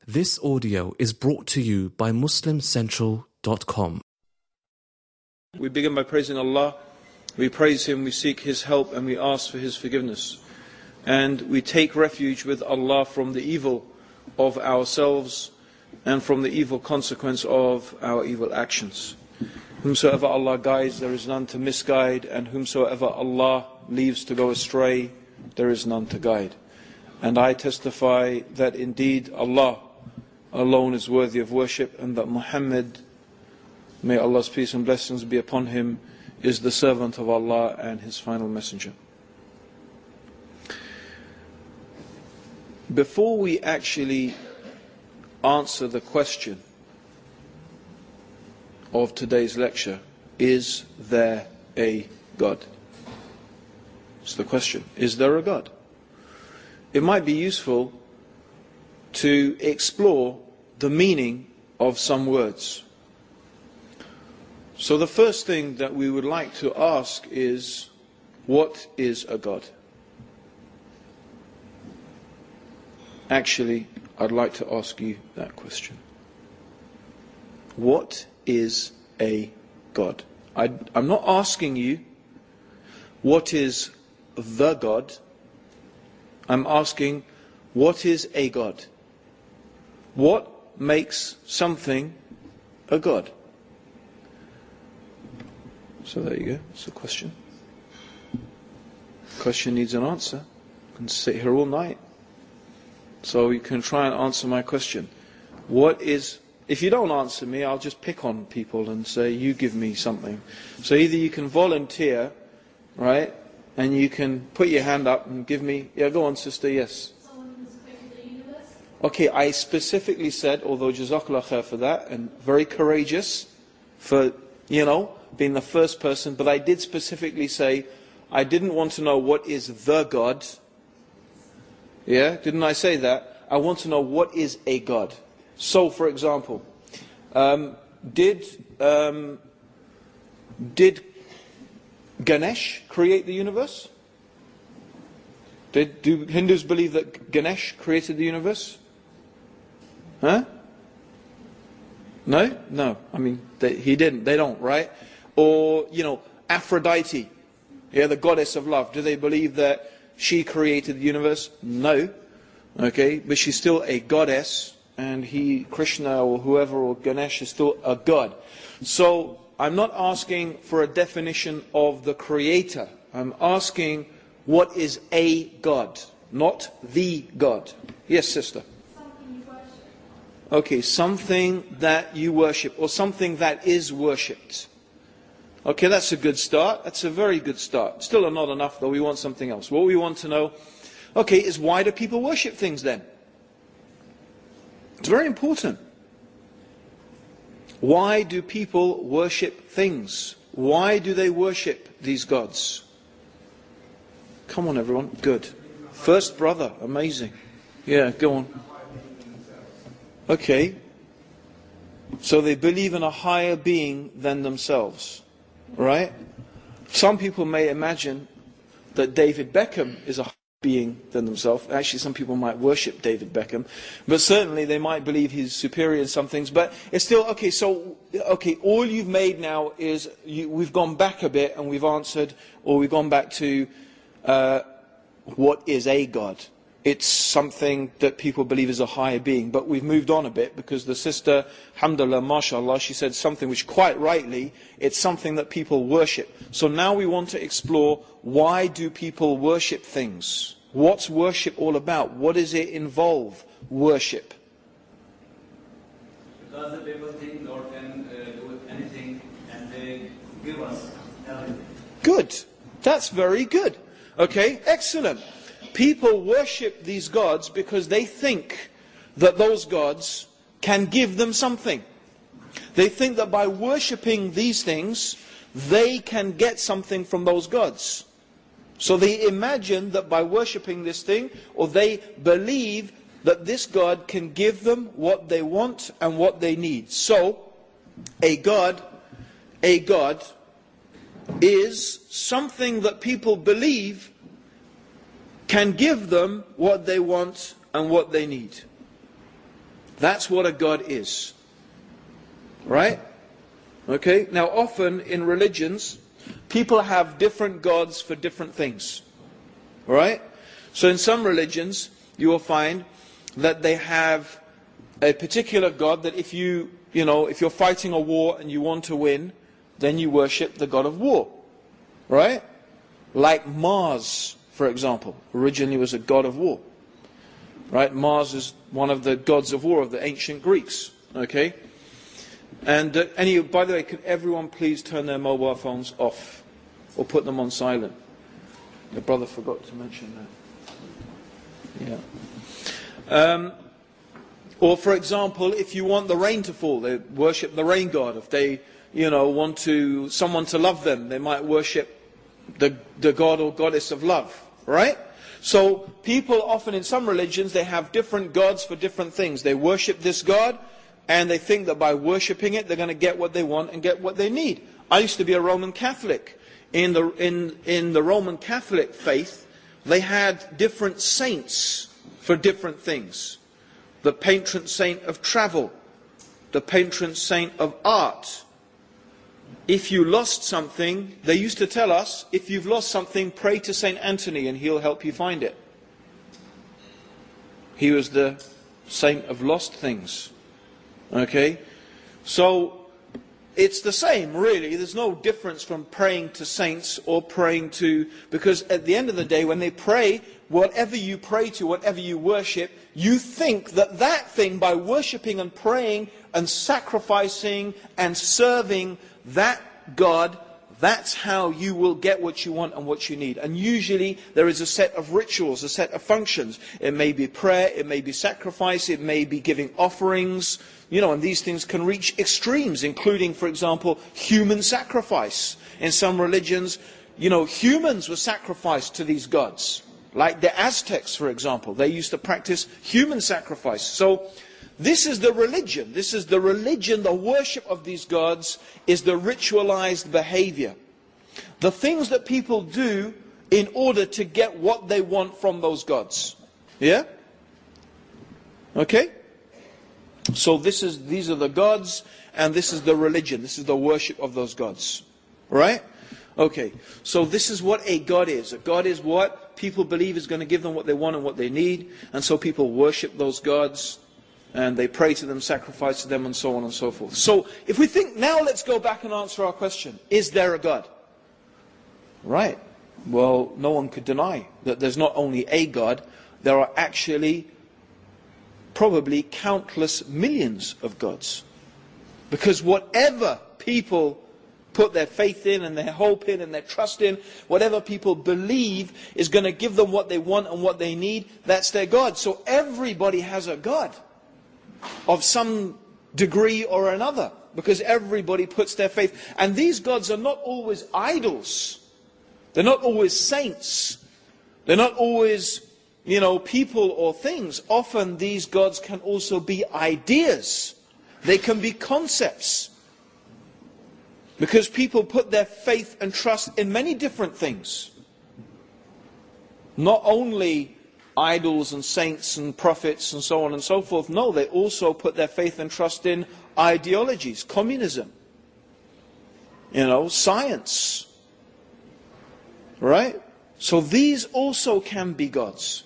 This audio is brought to you by MuslimCentral.com. We begin by praising Allah. We praise Him, we seek His help, and we ask for His forgiveness. And we take refuge with Allah from the evil of ourselves and from the evil consequence of our evil actions. Whomsoever Allah guides, there is none to misguide, and whomsoever Allah leaves to go astray, there is none to guide. And I testify that indeed Allah alone is worthy of worship, and that Muhammad, may Allah's peace and blessings be upon him, is the servant of Allah and His final messenger. Before we actually answer the question of today's lecture, is there a God? It's the question. Is there a God? It might be useful to explore the meaning of some words. So the first thing that we would like to ask is, what is a God? Actually, I'd like to ask you that question. What is a God? I'm not asking you what is the God. I'm asking, what is a God? What makes something a God? So there you go, it's a question. Question needs an answer. I can sit here all night. So you can try and answer my question. What is, if you don't answer me, I'll just pick on people and say, you give me something. So either you can volunteer, right, and you can put your hand up and give me, yeah, go on sister, yes. Okay, I specifically said, although Jazakallah khair for that, and very courageous for, being the first person, but I did specifically say, I didn't want to know what is the God. Yeah, didn't I say that? I want to know what is a God. So, for example, did Ganesh create the universe? Do Hindus believe that Ganesh created the universe? Huh? No? No. I mean, he didn't. They don't, right? Or, Aphrodite, the goddess of love. Do they believe that she created the universe? No. Okay, but she's still a goddess, and Krishna or whoever, or Ganesh is still a god. So, I'm not asking for a definition of the creator. I'm asking, what is a God, not the God? Yes, sister. Okay, something that you worship, or something that is worshipped. Okay, that's a good start. That's a very good start. Still not enough, though. We want something else. What we want to know, okay, is why do people worship things then? It's very important. Why do people worship things? Why do they worship these gods? Come on, everyone. Good. First brother. Amazing. Yeah, go on. Okay, so they believe in a higher being than themselves, right? Some people may imagine that David Beckham is a higher being than themselves. Actually, some people might worship David Beckham, but certainly they might believe he's superior in some things. But it's still, okay, so, all you've made now is, we've gone back a bit and we've answered, or we've gone back to what is a God. It's something that people believe is a higher being. But we've moved on a bit because the sister, alhamdulillah, mashallah, she said something which quite rightly, it's something that people worship. So now we want to explore, why do people worship things? What's worship all about? What does it involve, worship? Because the people think God can do anything, and they give us everything. Good. That's very good. Okay, excellent. People worship these gods because they think that those gods can give them something. They think that by worshipping these things, they can get something from those gods. So they imagine that by worshipping this thing, or they believe that this God can give them what they want and what they need. So, a God is something that people believe can give them what they want and what they need. That's what a God is. Right? Okay? Now often in religions, people have different gods for different things. Right? So in some religions, you will find that they have a particular God that if you're fighting a war and you want to win, then you worship the God of war. Right? Like Mars, for example, originally was a god of war. Right? Mars is one of the gods of war of the ancient Greeks. Okay? And by the way, could everyone please turn their mobile phones off or put them on silent? The brother forgot to mention that. Yeah. Or for example, if you want the rain to fall, they worship the rain god. If they, want someone to love them, they might worship the god or goddess of love. Right? So people often in some religions, they have different gods for different things. They worship this god, and they think that by worshipping it, they're going to get what they want and get what they need. I used to be a Roman Catholic. In the Roman Catholic faith, they had different saints for different things. The patron saint of travel, the patron saint of art. If you lost something, they used to tell us, if you've lost something, pray to Saint Anthony and he'll help you find it. He was the saint of lost things. Okay? So, it's the same, really. There's no difference from praying to saints or praying to... Because at the end of the day, when they pray, whatever you pray to, whatever you worship, you think that that thing, by worshipping and praying and sacrificing and serving that God, that's how you will get what you want and what you need. And usually there is a set of rituals, a set of functions. It may be prayer, it may be sacrifice, it may be giving offerings, and these things can reach extremes, including, for example, human sacrifice. In some religions, humans were sacrificed to these gods. Like the Aztecs, for example, they used to practice human sacrifice. So, this is the religion. This is the religion, the worship of these gods is the ritualized behavior. The things that people do in order to get what they want from those gods. Yeah? Okay? So these are the gods, and this is the religion. This is the worship of those gods. Right? Okay. So this is what a God is. A God is what people believe is going to give them what they want and what they need. And so people worship those gods. And they pray to them, sacrifice to them, and so on and so forth. So, if we think, now let's go back and answer our question. Is there a God? Right. Well, no one could deny that there's not only a God, there are actually probably countless millions of gods. Because whatever people put their faith in and their hope in and their trust in, whatever people believe is going to give them what they want and what they need, that's their God. So everybody has a God of some degree or another, because everybody puts their faith. And these gods are not always idols. They're not always saints. They're not always, people or things. Often these gods can also be ideas. They can be concepts. Because people put their faith and trust in many different things. Not only idols and saints and prophets and so on and so forth. No, they also put their faith and trust in ideologies, communism, science. Right? So these also can be gods.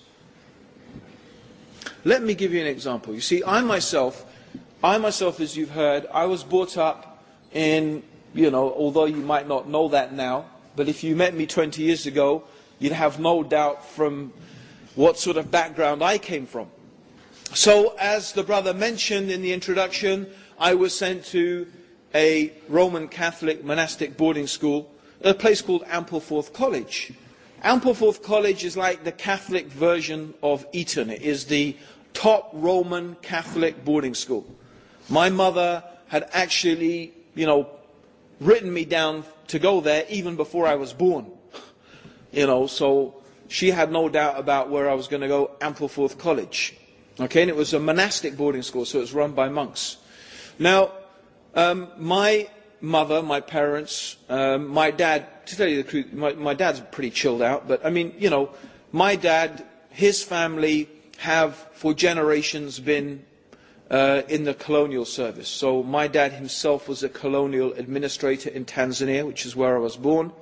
Let me give you an example. You see, I myself, as you've heard, I was brought up in, although you might not know that now, but if you met me 20 years ago, you'd have no doubt from what sort of background I came from. So, as the brother mentioned in the introduction, I was sent to a Roman Catholic monastic boarding school, a place called Ampleforth College. Ampleforth College is like the Catholic version of Eton. It is the top Roman Catholic boarding school. My mother had actually, written me down to go there even before I was born. So she had no doubt about where I was going to go, Ampleforth College. Okay, and it was a monastic boarding school, so it was run by monks. Now, my mother, my parents, my dad, to tell you the truth, my dad's pretty chilled out, but my dad, his family have for generations been in the colonial service. So my dad himself was a colonial administrator in Tanzania, which is where I was born.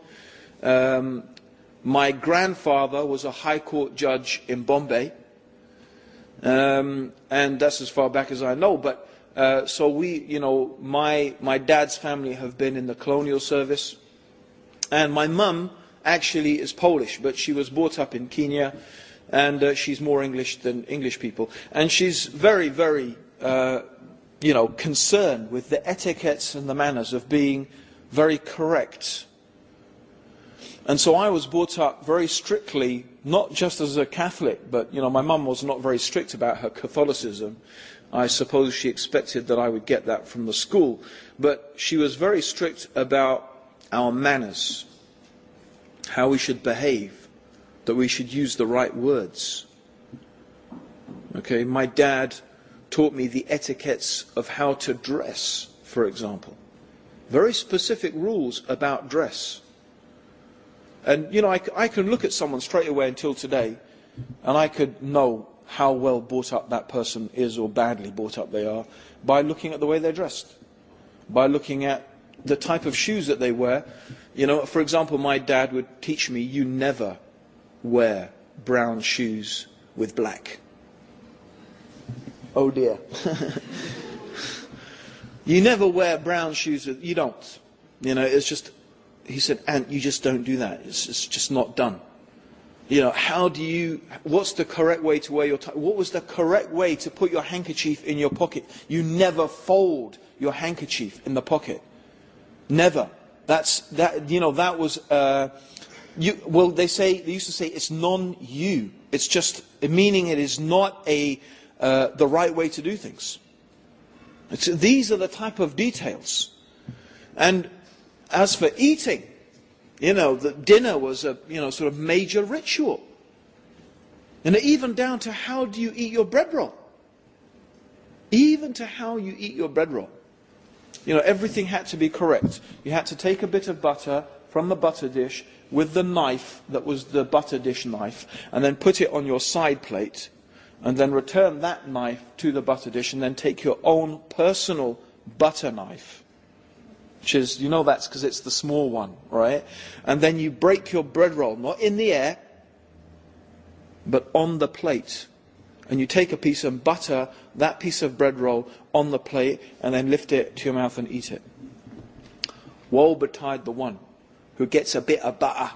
My grandfather was a high court judge in Bombay, and that's as far back as I know. But so we, my dad's family have been in the colonial service, and my mum actually is Polish, but she was brought up in Kenya, and she's more English than English people, and she's very, very, concerned with the etiquettes and the manners of being very correct. And so I was brought up very strictly, not just as a Catholic, but, my mum was not very strict about her Catholicism. I suppose she expected that I would get that from the school. But she was very strict about our manners, how we should behave, that we should use the right words. Okay, my dad taught me the etiquettes of how to dress, for example. Very specific rules about dress. And, I can look at someone straight away until today, and I could know how well brought up that person is or badly brought up they are by looking at the way they're dressed, by looking at the type of shoes that they wear. For example, my dad would teach me, you never wear brown shoes with black. Oh dear. You never wear brown shoes with, you don't. It's just, he said, Ant, you just don't do that. It's just not done. What's the correct way to wear your tie? What was the correct way to put your handkerchief in your pocket? You never fold your handkerchief in the pocket. Never. They used to say it's non-you. It's just, meaning it is not the right way to do things. These are the type of details. And as for eating, the dinner was a, sort of major ritual. And even down to how do you eat your bread roll. Even to how you eat your bread roll. Everything had to be correct. You had to take a bit of butter from the butter dish with the knife that was the butter dish knife, and then put it on your side plate, and then return that knife to the butter dish, and then take your own personal butter knife. Which is, that's because it's the small one, right? And then you break your bread roll, not in the air, but on the plate. And you take a piece and butter that piece of bread roll on the plate, and then lift it to your mouth and eat it. Woe betide the one who gets a bit of butter,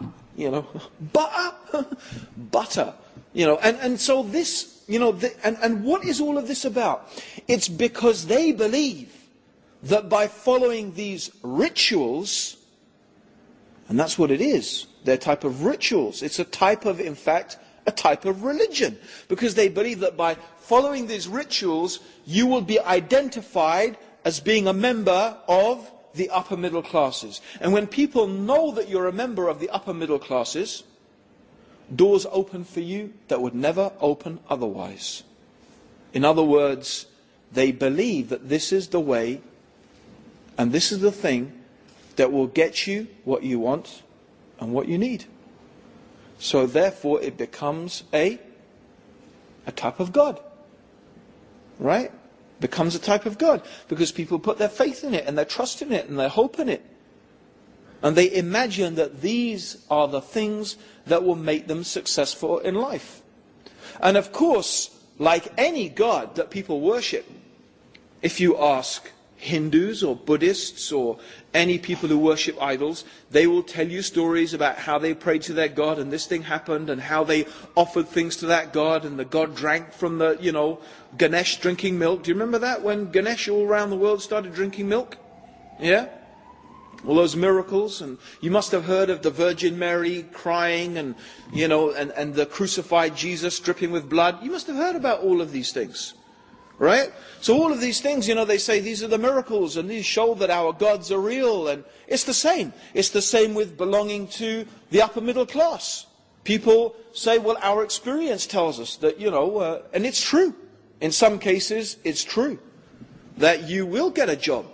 butter, butter, and so this, and what is all of this about? It's because they believe that by following these rituals, and that's what it is, they're a type of rituals. It's a type of, in fact, a type of religion. Because they believe that by following these rituals, you will be identified as being a member of the upper middle classes. And when people know that you're a member of the upper middle classes, doors open for you that would never open otherwise. In other words, they believe that this is the way and this is the thing that will get you what you want and what you need. So therefore it becomes a type of God. Right? Becomes a type of God. Because people put their faith in it and their trust in it and their hope in it. And they imagine that these are the things that will make them successful in life. And of course, like any God that people worship, if you ask Hindus or Buddhists or any people who worship idols, they will tell you stories about how they prayed to their God and this thing happened and how they offered things to that God and the God drank from the, Ganesh drinking milk. Do you remember that when Ganesh all around the world started drinking milk? Yeah? All those miracles, and you must have heard of the Virgin Mary crying and, and the crucified Jesus dripping with blood. You must have heard about all of these things. Right? So all of these things, they say these are the miracles and these show that our gods are real. And it's the same. It's the same with belonging to the upper middle class. People say, well, our experience tells us that, and it's true. In some cases, it's true that you will get a job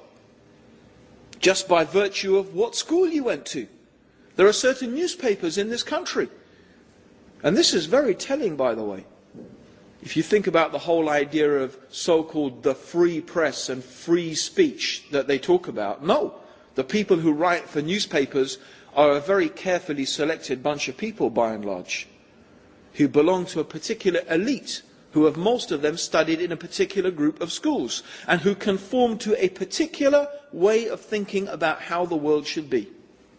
just by virtue of what school you went to. There are certain newspapers in this country. And this is very telling, by the way. If you think about the whole idea of so-called the free press and free speech that they talk about, no. The people who write for newspapers are a very carefully selected bunch of people, by and large, who belong to a particular elite, who have most of them studied in a particular group of schools, and who conform to a particular way of thinking about how the world should be.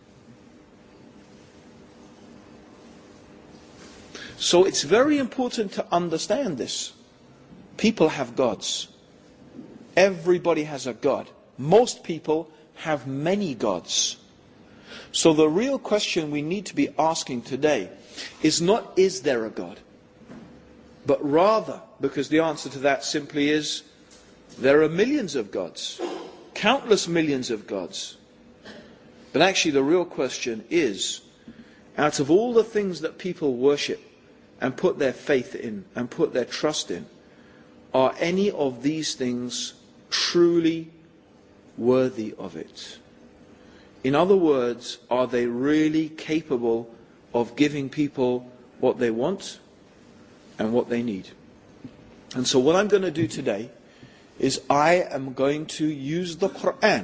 So it's very important to understand this. People have gods. Everybody has a god. Most people have many gods. So the real question we need to be asking today is not, is there a God? But rather, because the answer to that simply is, there are millions of gods. Countless millions of gods. But actually the real question is, out of all the things that people worship and put their faith in and put their trust in, are any of these things truly worthy of it? In other words, are they really capable of giving people what they want and what they need? And so what I'm going to do today is I am going to use the Quran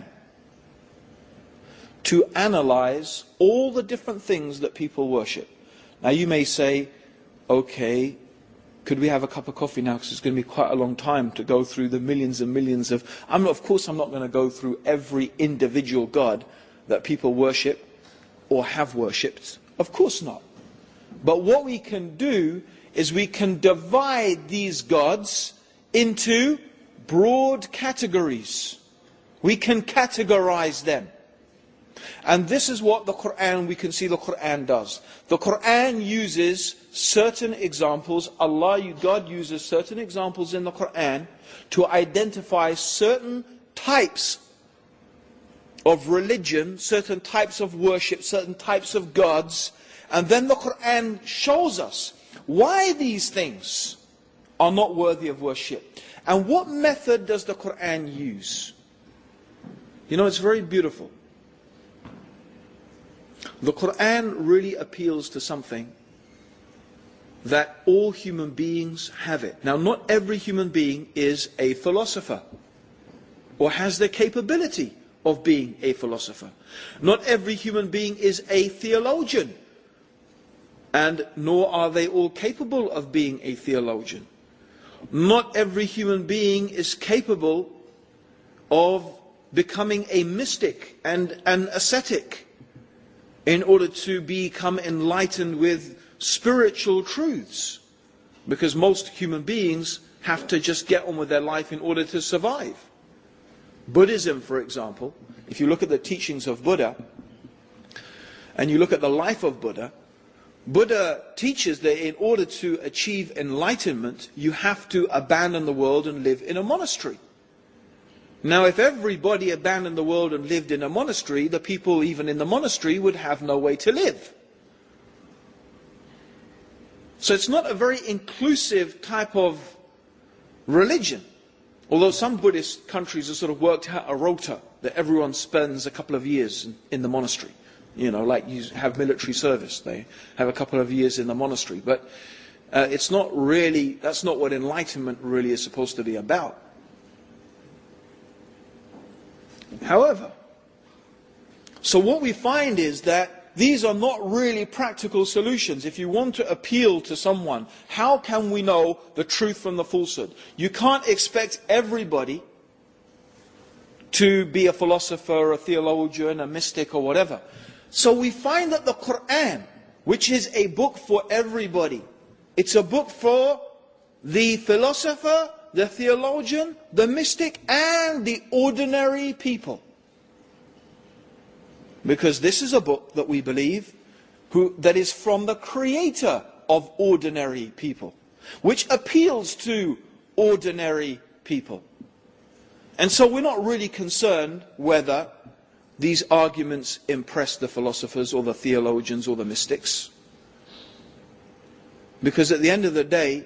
to analyze all the different things that people worship. Now you may say, okay, could we have a cup of coffee now, because it's going to be quite a long time to go through the millions and millions of... Of course I'm not going to go through every individual god that people worship or have worshipped. Of course not. But what we can do is we can divide these gods into broad categories. We can categorize them. And this is what the Quran, we can see the Quran does. The Quran uses certain examples. God uses certain examples in the Quran to identify certain types of religion, certain types of worship, certain types of gods. And then the Quran shows us why these things are not worthy of worship. And what method does the Quran use? You know, it's very beautiful. The Quran really appeals to something that all human beings have it. Now, not every human being is a philosopher or has the capability of being a philosopher. Not every human being is a theologian, and nor are they all capable of being a theologian. Not every human being is capable of becoming a mystic and an ascetic in order to become enlightened with spiritual truths, because most human beings have to just get on with their life in order to survive. Buddhism, for example, if you look at the teachings of Buddha and you look at the life of Buddha, Buddha teaches that in order to achieve enlightenment, you have to abandon the world and live in a monastery. Now, if everybody abandoned the world and lived in a monastery, the people even in the monastery would have no way to live. So it's not a very inclusive type of religion. Although some Buddhist countries have sort of worked out a rota that everyone spends a couple of years in the monastery. You know, like you have military service, they have a couple of years in the monastery. But it's not really, that's not what enlightenment really is supposed to be about. However, so what we find is that these are not really practical solutions. If you want to appeal to someone, how can we know the truth from the falsehood? You can't expect everybody to be a philosopher, a theologian, a mystic or whatever. So we find that the Quran, which is a book for everybody, it's a book for the philosopher, the theologian, the mystic, and the ordinary people. Because this is a book that we believe that is from the creator of ordinary people, which appeals to ordinary people. And so we're not really concerned whether these arguments impress the philosophers or the theologians or the mystics. Because at the end of the day,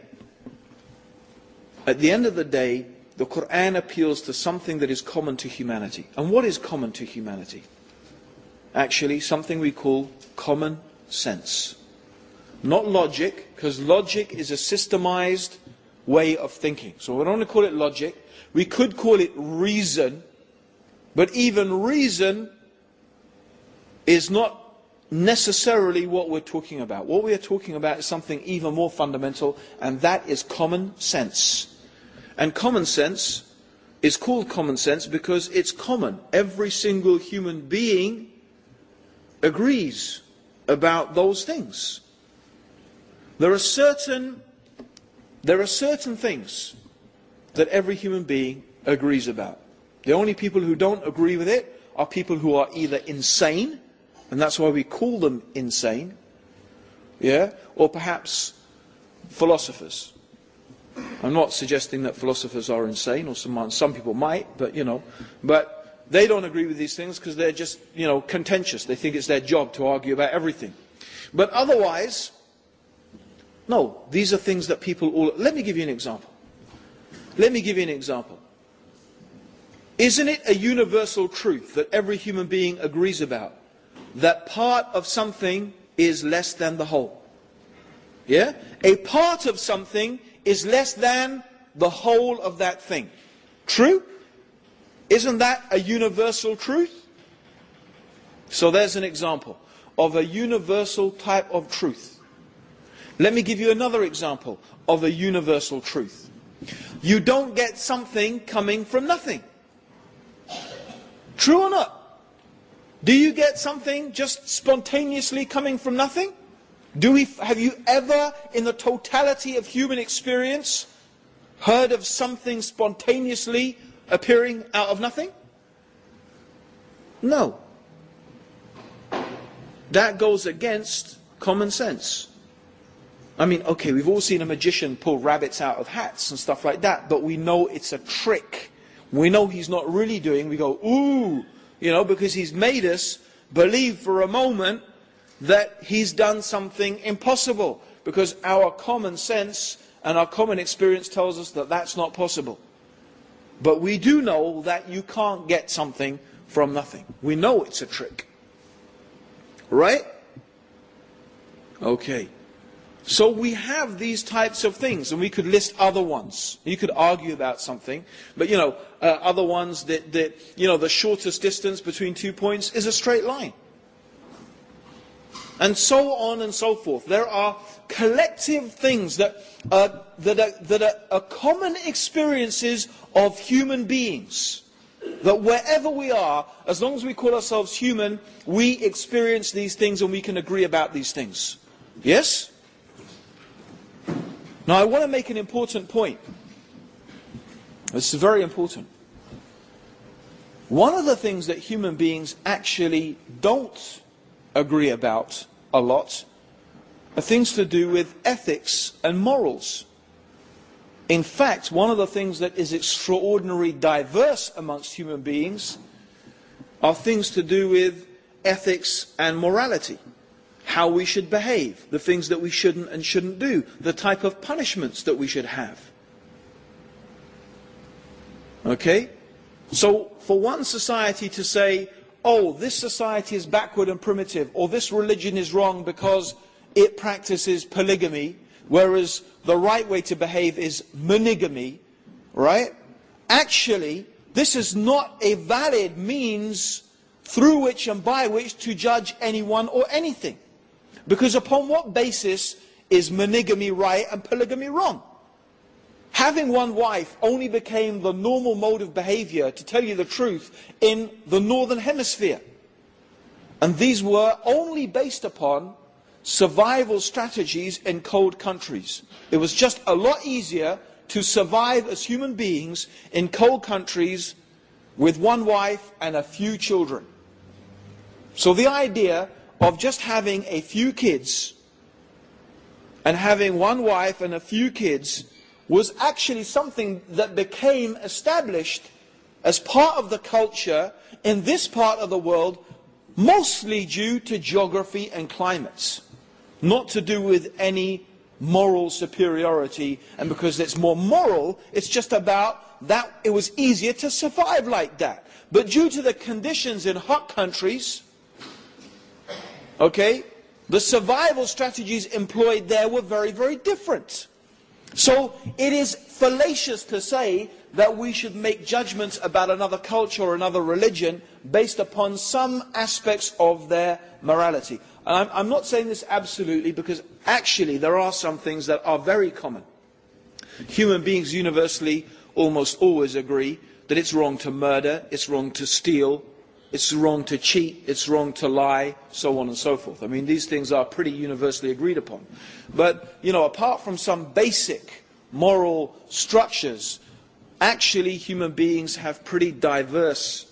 the Quran appeals to something that is common to humanity. And what is common to humanity? Actually, something we call common sense. Not logic, because logic is a systemized way of thinking. So we don't want to call it logic. We could call it reason, but even reason is not necessarily what we're talking about. What we are talking about is something even more fundamental, and that is common sense. And common sense is called common sense because it's common. Every single human being agrees about those things. There are certain things that every human being agrees about. The only people who don't agree with it are people who are either insane, and that's why we call them insane, or perhaps philosophers. I'm not suggesting that philosophers are insane, or some people might, but but they don't agree with these things because they're just, contentious. They think it's their job to argue about everything. But otherwise, no, these are things that people all... Let me give you an example. Isn't it a universal truth that every human being agrees about that part of something is less than the whole? Yeah? A part of something is less than the whole of that thing. True? Isn't that a universal truth? So there's an example of a universal type of truth. Let me give you another example of a universal truth. You don't get something coming from nothing. True or not? Do you get something just spontaneously coming from nothing? Have you ever, in the totality of human experience, heard of something spontaneously appearing out of nothing? No. That goes against common sense. I mean, okay, we've all seen a magician pull rabbits out of hats and stuff like that, but we know it's a trick. We know he's not really doing, we go, ooh, because he's made us believe for a moment that he's done something impossible, because our common sense and our common experience tells us that that's not possible. But we do know that you can't get something from nothing. We know it's a trick. Right? Okay. So we have these types of things, and we could list other ones. You could argue about something, but other ones that the shortest distance between 2 points is a straight line. And so on and so forth. There are collective things that are common experiences of human beings. That wherever we are, as long as we call ourselves human, we experience these things and we can agree about these things. Yes? Now I want to make an important point. This is very important. One of the things that human beings actually don't agree about a lot are things to do with ethics and morals. In fact, one of the things that is extraordinarily diverse amongst human beings are things to do with ethics and morality. How we should behave, the things that we shouldn't and shouldn't do, the type of punishments that we should have. Okay? So, for one society to say, oh, this society is backward and primitive, or this religion is wrong because it practices polygamy, whereas the right way to behave is monogamy, right? Actually, this is not a valid means through which and by which to judge anyone or anything. Because upon what basis is monogamy right and polygamy wrong? Having one wife only became the normal mode of behavior, to tell you the truth, in the northern hemisphere. And these were only based upon survival strategies in cold countries. It was just a lot easier to survive as human beings in cold countries with one wife and a few children. So the idea of just having a few kids and having one wife and a few kids was actually something that became established as part of the culture in this part of the world, mostly due to geography and climates, not to do with any moral superiority. And because it's more moral, it's just about that it was easier to survive like that. But due to the conditions in hot countries, okay, the survival strategies employed there were very, very different. So it is fallacious to say that we should make judgments about another culture or another religion based upon some aspects of their morality. And I'm not saying this absolutely, because actually there are some things that are very common. Human beings universally almost always agree that it's wrong to murder, it's wrong to steal, it's wrong to cheat, it's wrong to lie, so on and so forth. I mean, these things are pretty universally agreed upon. But, apart from some basic moral structures, actually human beings have pretty diverse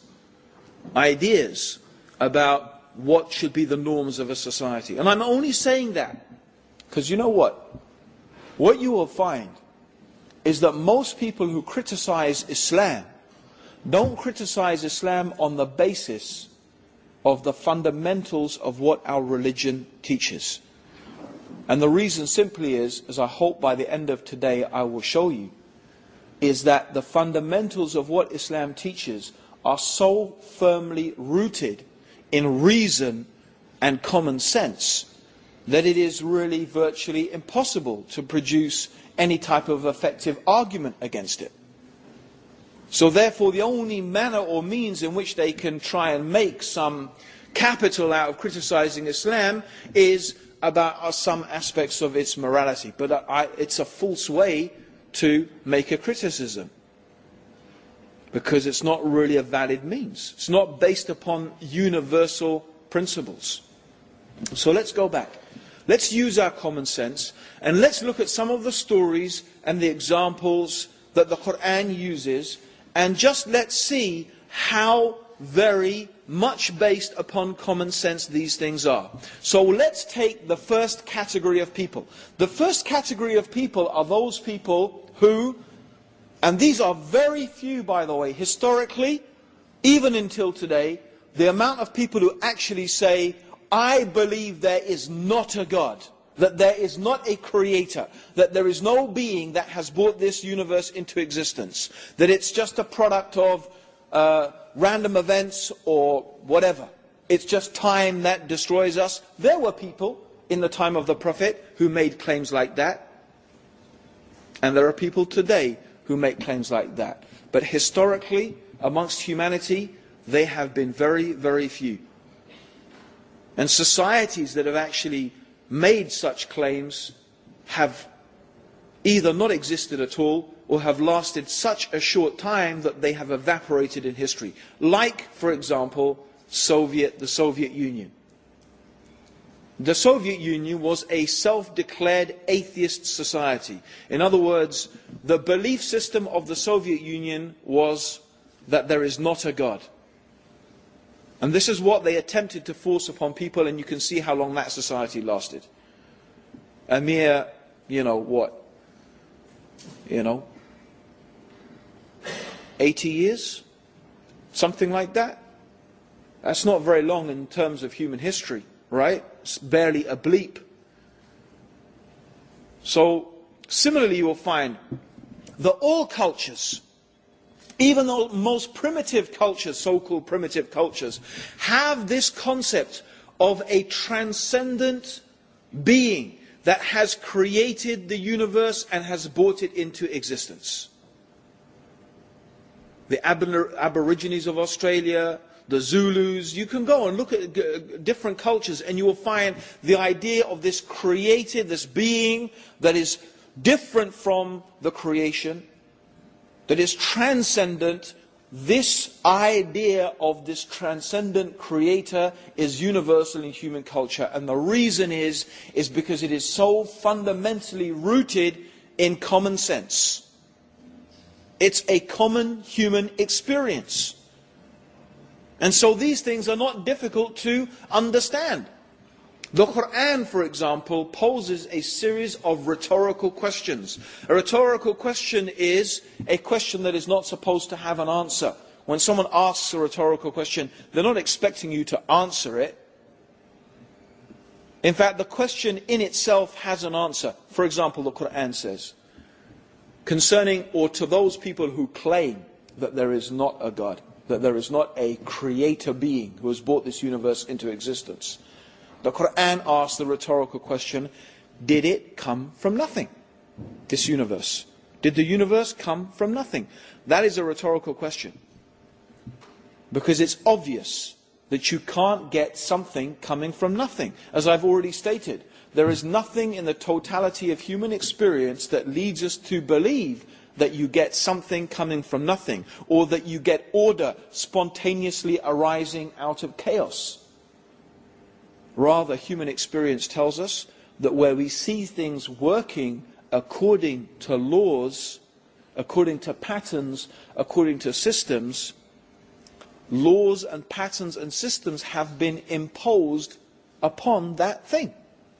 ideas about what should be the norms of a society. And I'm only saying that because you know what? What you will find is that most people who criticize Islam don't criticize Islam on the basis of the fundamentals of what our religion teaches. And the reason simply is, as I hope by the end of today I will show you, is that the fundamentals of what Islam teaches are so firmly rooted in reason and common sense that it is really virtually impossible to produce any type of effective argument against it. So therefore the only manner or means in which they can try and make some capital out of criticizing Islam is about some aspects of its morality. But it's a false way to make a criticism, because it's not really a valid means. It's not based upon universal principles. So let's go back. Let's use our common sense and let's look at some of the stories and the examples that the Quran uses, and just let's see how very much based upon common sense these things are. So let's take the first category of people. The first category of people are those people who, and these are very few by the way, historically, even until today, the amount of people who actually say, I believe there is not a God, that there is not a creator, that there is no being that has brought this universe into existence, that it's just a product of random events or whatever. It's just time that destroys us. There were people in the time of the Prophet who made claims like that. And there are people today who make claims like that. But historically, amongst humanity, they have been very, very few. And societies that have actually made such claims have either not existed at all or have lasted such a short time that they have evaporated in history. Like, for example, the Soviet Union. The Soviet Union was a self-declared atheist society. In other words, the belief system of the Soviet Union was that there is not a God. And this is what they attempted to force upon people, and you can see how long that society lasted. A mere, 80 years? Something like that? That's not very long in terms of human history, right? It's barely a bleep. So, similarly you will find that all cultures, even the most primitive cultures, so-called primitive cultures, have this concept of a transcendent being that has created the universe and has brought it into existence. The Aborigines of Australia, the Zulus, you can go and look at different cultures and you will find the idea of this created, this being that is different from the creation, that is transcendent. This idea of this transcendent creator is universal in human culture, and the reason is because it is so fundamentally rooted in common sense. It's a common human experience. And so these things are not difficult to understand. The Quran, for example, poses a series of rhetorical questions. A rhetorical question is a question that is not supposed to have an answer. When someone asks a rhetorical question, they're not expecting you to answer it. In fact, the question in itself has an answer. For example, the Quran says, concerning or to those people who claim that there is not a God, that there is not a creator being who has brought this universe into existence. The Quran asks the rhetorical question, did it come from nothing? This universe. Did the universe come from nothing? That is a rhetorical question. Because it's obvious that you can't get something coming from nothing. As I've already stated, there is nothing in the totality of human experience that leads us to believe that you get something coming from nothing, or that you get order spontaneously arising out of chaos. Rather, human experience tells us that where we see things working according to laws, according to patterns, according to systems, laws and patterns and systems have been imposed upon that thing.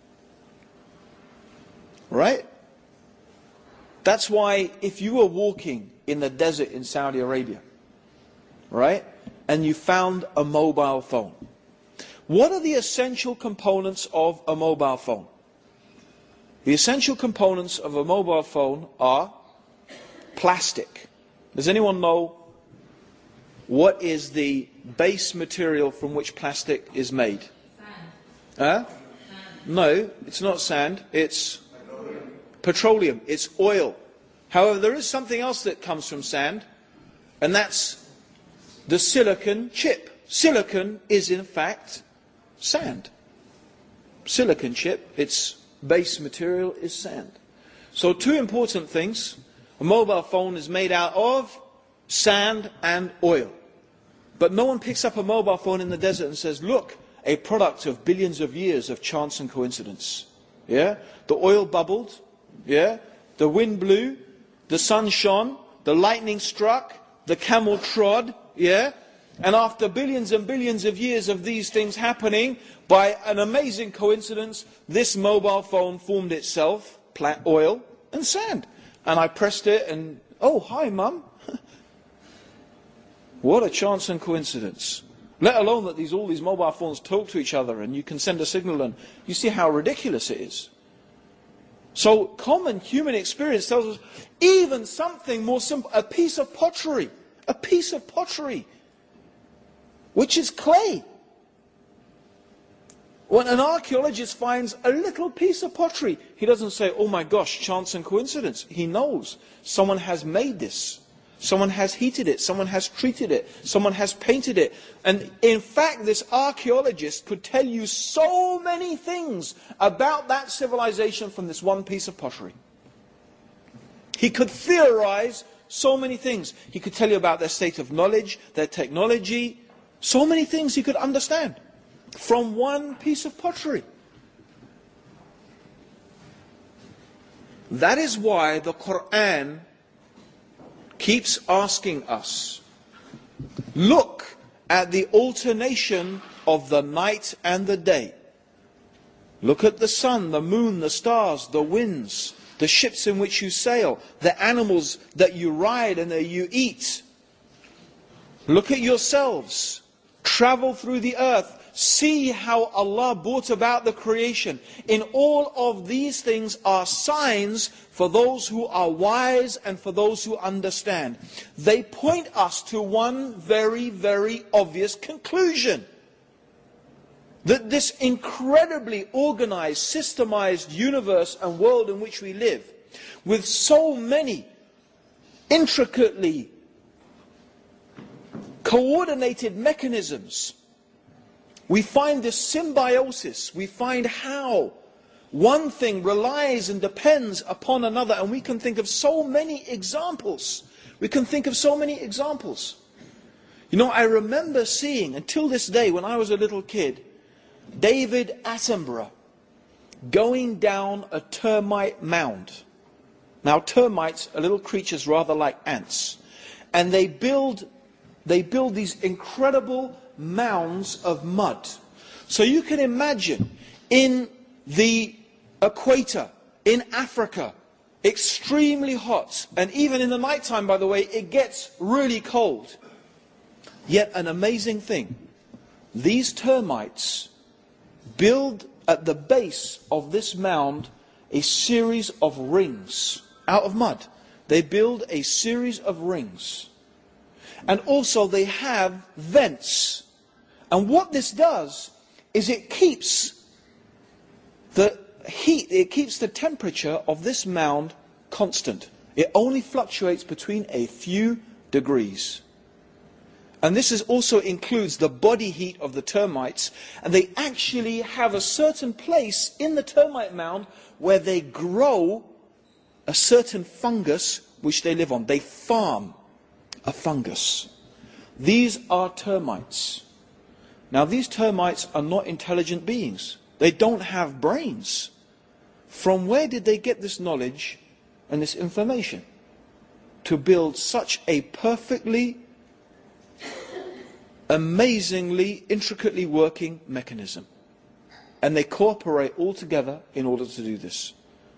Right? That's why if you were walking in the desert in Saudi Arabia, right, and you found a mobile phone, what are the essential components of a mobile phone? The essential components of a mobile phone are plastic. Does anyone know what is the base material from which plastic is made? Sand. No, it's not sand, it's petroleum, it's oil. However, there is something else that comes from sand, and that's the silicon chip. Silicon is in fact sand. Silicon chip, its base material is sand. So two important things. A mobile phone is made out of sand and oil. But no one picks up a mobile phone in the desert and says, look, a product of billions of years of chance and coincidence. Yeah? The oil bubbled. Yeah? The wind blew. The sun shone. The lightning struck. The camel trod. Yeah? And after billions and billions of years of these things happening, by an amazing coincidence, this mobile phone formed itself, oil and sand. And I pressed it and, oh, hi, Mum. What a chance and coincidence. Let alone that all these mobile phones talk to each other and you can send a signal, and you see how ridiculous it is. So common human experience tells us even something more simple, a piece of pottery, which is clay. When an archaeologist finds a little piece of pottery, he doesn't say, oh my gosh, chance and coincidence. He knows someone has made this. Someone has heated it, someone has treated it, someone has painted it. And in fact, this archaeologist could tell you so many things about that civilization from this one piece of pottery. He could theorize so many things. He could tell you about their state of knowledge, their technology, so many things he could understand from one piece of pottery. That is why the Quran keeps asking us, look at the alternation of the night and the day. Look at the sun, the moon, the stars, the winds, the ships in which you sail, the animals that you ride and that you eat. Look at yourselves. Travel through the earth. See how Allah brought about the creation. In all of these things are signs for those who are wise and for those who understand. They point us to one very, very obvious conclusion. That this incredibly organized, systemized universe and world in which we live, with so many intricately coordinated mechanisms, we find this symbiosis. We find how one thing relies and depends upon another. And we can think of so many examples. You know, I remember seeing, until this day, when I was a little kid, David Attenborough going down a termite mound. Now, termites are little creatures rather like ants. And they build these incredible mounds of mud. So you can imagine in the equator, in Africa, extremely hot, and even in the nighttime, by the way, it gets really cold. Yet an amazing thing, these termites build at the base of this mound a series of rings out of mud. They build a series of rings. And also they have vents. And what this does is it keeps the heat, it keeps the temperature of this mound constant. It only fluctuates between a few degrees. And this also includes the body heat of the termites. And they actually have a certain place in the termite mound where they grow a certain fungus which they live on. They farm a fungus. These are termites. Now, these termites are not intelligent beings. They don't have brains. From where did they get this knowledge and this information to build such a perfectly, amazingly, intricately working mechanism? And they cooperate all together in order to do this.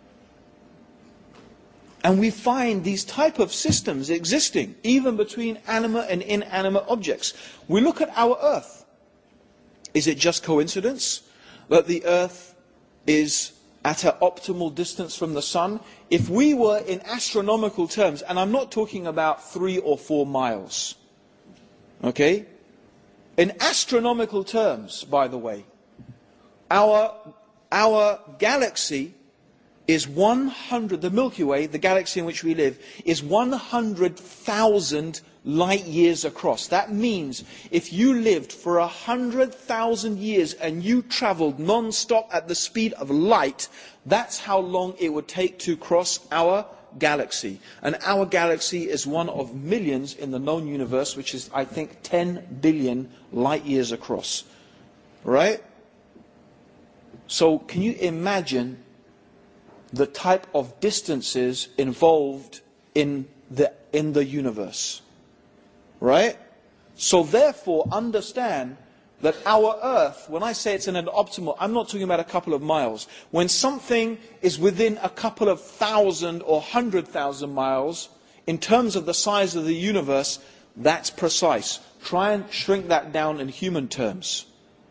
And we find these type of systems existing even between animate and inanimate objects. We look at our Earth. Is it just coincidence that the Earth is at an optimal distance from the Sun? If we were in astronomical terms, and I'm not talking about 3 or 4 miles, okay? In astronomical terms, by the way, our galaxy is 100, the Milky Way, the galaxy in which we live, is 100,000 light years across. That means if you lived for 100,000 years and you traveled non-stop at the speed of light, that's how long it would take to cross our galaxy. And our galaxy is one of millions in the known universe, which is, I think, 10 billion light years across. Right? So can you imagine the type of distances involved in the universe? Right? So therefore, understand that our Earth, when I say it's in an optimal, I'm not talking about a couple of miles. When something is within a couple of 1,000 or 100,000 miles, in terms of the size of the universe, that's precise. Try and shrink that down in human terms.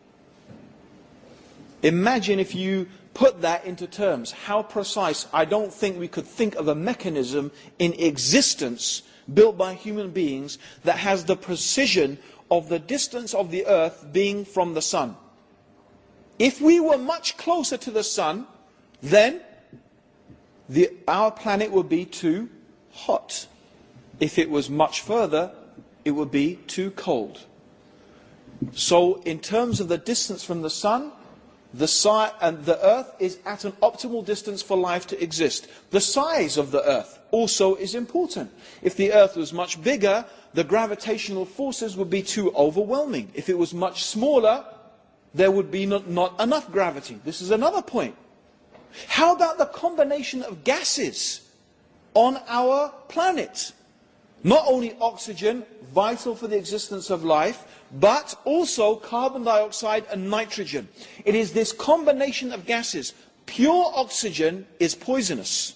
Imagine if you put that into terms, how precise. I don't think we could think of a mechanism in existence built by human beings that has the precision of the distance of the Earth being from the Sun. If we were much closer to the Sun, then our planet would be too hot. If it was much further, it would be too cold. So in terms of the distance from the Sun, the Earth is at an optimal distance for life to exist. The size of the Earth also is important. If the Earth was much bigger, the gravitational forces would be too overwhelming. If it was much smaller, there would be not enough gravity. This is another point. How about the combination of gases on our planet? Not only oxygen, vital for the existence of life, but also carbon dioxide and nitrogen. It is this combination of gases. Pure oxygen is poisonous.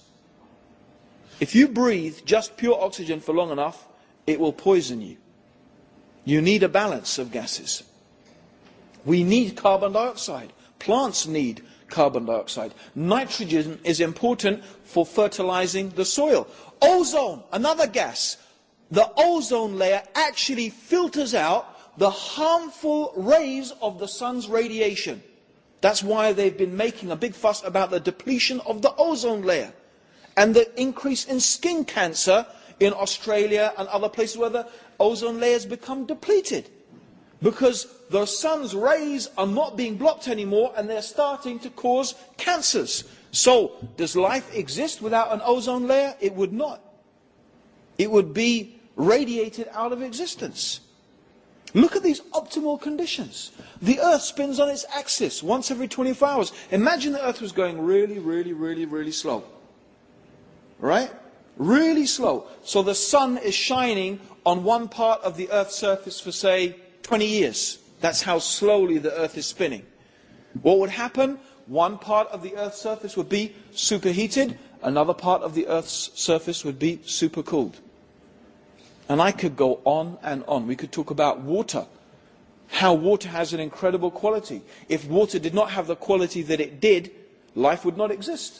If you breathe just pure oxygen for long enough, it will poison you. You need a balance of gases. We need carbon dioxide. Plants need carbon dioxide. Nitrogen is important for fertilizing the soil. Ozone, another gas. The ozone layer actually filters out the harmful rays of the sun's radiation. That's why they've been making a big fuss about the depletion of the ozone layer and the increase in skin cancer in Australia and other places where the ozone layers become depleted. Because the sun's rays are not being blocked anymore and they're starting to cause cancers. So, does life exist without an ozone layer? It would not. It would be radiated out of existence. Look at these optimal conditions. The Earth spins on its axis once every 24 hours. Imagine the Earth was going really, really, really, really slow. Right? Really slow. So the sun is shining on one part of the Earth's surface for, say, 20 years. That's how slowly the Earth is spinning. What would happen? One part of the Earth's surface would be superheated. Another part of the Earth's surface would be supercooled. And I could go on and on. We could talk about water. How water has an incredible quality. If water did not have the quality that it did, life would not exist.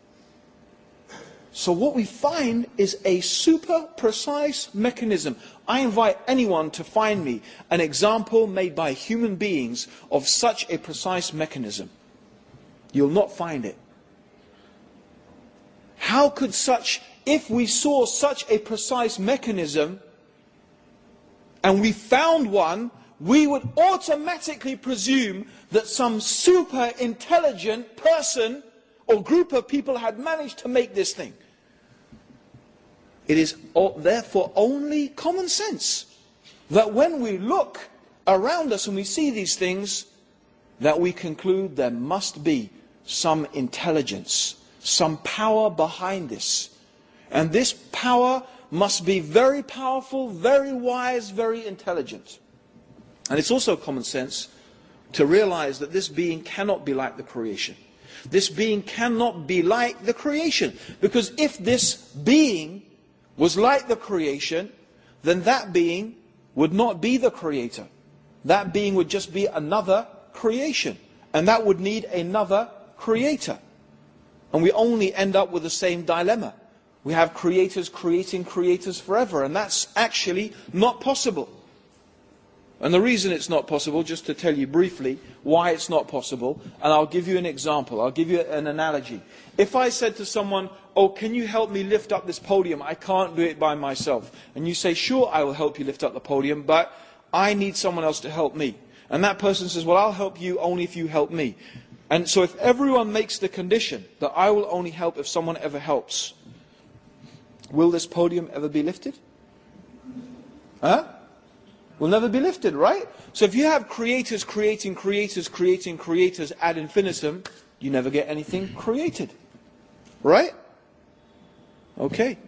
So what we find is a super precise mechanism. I invite anyone to find me an example made by human beings of such a precise mechanism. You'll not find it. How could if we saw such a precise mechanism and we found one, we would automatically presume that some super intelligent person or group of people had managed to make this thing. It is therefore only common sense that when we look around us and we see these things, that we conclude there must be some intelligence, some power behind this. And this power must be very powerful, very wise, very intelligent. And it's also common sense to realize that this being cannot be like the creation. This being cannot be like the creation. Because if this being was like the creation, then that being would not be the creator. That being would just be another creation. And that would need another creator. And we only end up with the same dilemma. We have creators creating creators forever, and that's actually not possible. And the reason it's not possible, just to tell you briefly why it's not possible, and I'll give you an example, I'll give you an analogy. If I said to someone, oh, can you help me lift up this podium? I can't do it by myself. And you say, sure, I will help you lift up the podium, but I need someone else to help me. And that person says, well, I'll help you only if you help me. And so if everyone makes the condition that I will only help if someone ever helps, will this podium ever be lifted? Will never be lifted, right? So if you have creators creating creators creating creators ad infinitum, you never get anything created. Right? Okay.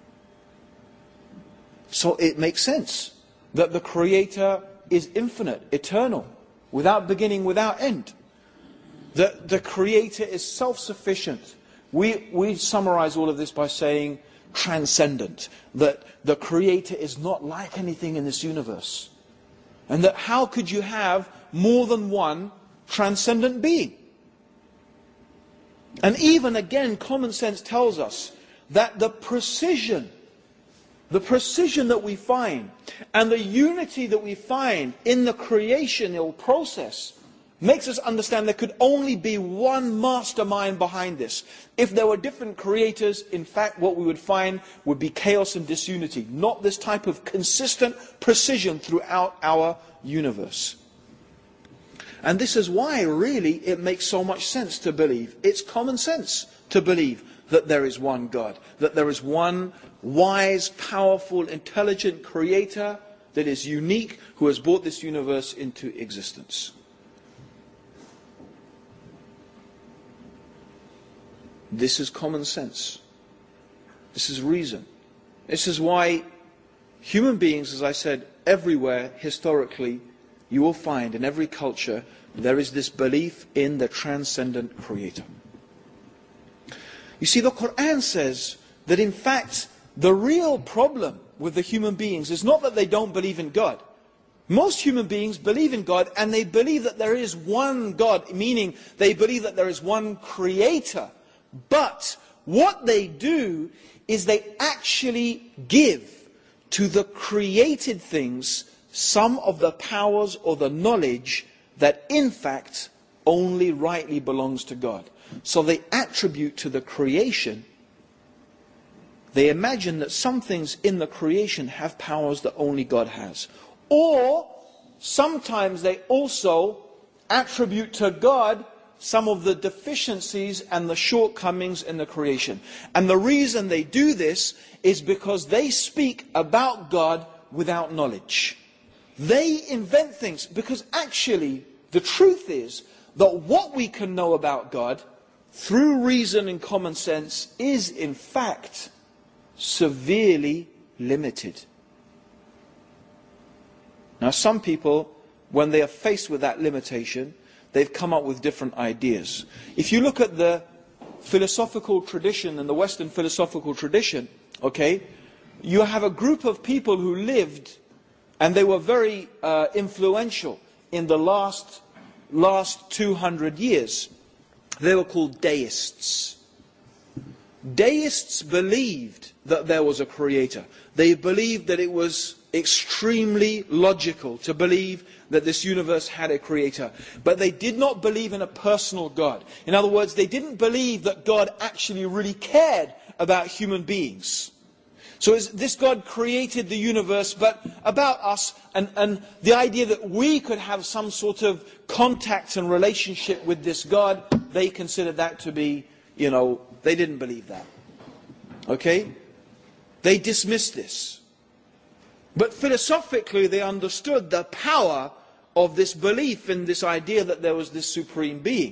So it makes sense that the creator is infinite, eternal, without beginning, without end. The creator is self-sufficient. We summarize all of this by saying transcendent, that the creator is not like anything in this universe. And that how could you have more than one transcendent being? And even again, common sense tells us that the precision that we find and the unity that we find in the creational process makes us understand there could only be one mastermind behind this. If there were different creators, in fact, what we would find would be chaos and disunity, not this type of consistent precision throughout our universe. And this is why, really, it makes so much sense to believe. It's common sense to believe that there is one God, that there is one wise, powerful, intelligent creator that is unique, who has brought this universe into existence. This is common sense. This is reason. This is why human beings, as I said, everywhere, historically, you will find in every culture, there is this belief in the transcendent creator. You see, the Quran says that in fact, the real problem with the human beings is not that they don't believe in God. Most human beings believe in God, and they believe that there is one God, meaning they believe that there is one creator. But what they do is they actually give to the created things some of the powers or the knowledge that in fact only rightly belongs to God. So they attribute to the creation, they imagine that some things in the creation have powers that only God has. Or sometimes they also attribute to God some of the deficiencies and the shortcomings in the creation. And the reason they do this is because they speak about God without knowledge. They invent things because actually the truth is that what we can know about God through reason and common sense is in fact severely limited. Now some people, when they are faced with that limitation, they've come up with different ideas. If you look at the philosophical tradition and the Western philosophical tradition, okay, you have a group of people who lived, and they were very influential in the last 200 years. They were called deists. Deists believed that there was a creator. They believed that it was extremely logical to believe that this universe had a creator. But they did not believe in a personal God. In other words, they didn't believe that God actually really cared about human beings. So this God created the universe, but about us, and the idea that we could have some sort of contact and relationship with this God, they considered that to be, they didn't believe that. Okay? They dismissed this. But philosophically they understood the power of this belief in this idea that there was this supreme being.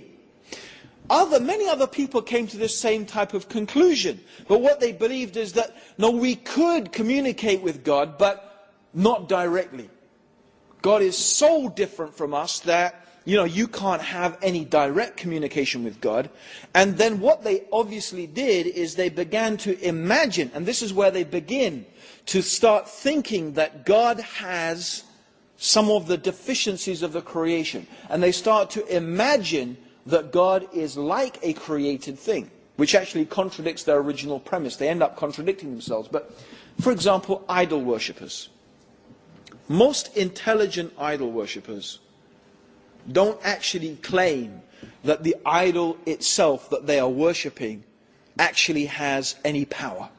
Many other people came to this same type of conclusion. But what they believed is that, no, we could communicate with God, but not directly. God is so different from us that, you can't have any direct communication with God. And then what they obviously did is they began to imagine, and this is where they begin to start thinking that God has some of the deficiencies of the creation. And they start to imagine that God is like a created thing, which actually contradicts their original premise. They end up contradicting themselves. But, for example, idol worshippers. Most intelligent idol worshippers don't actually claim that the idol itself that they are worshipping actually has any power.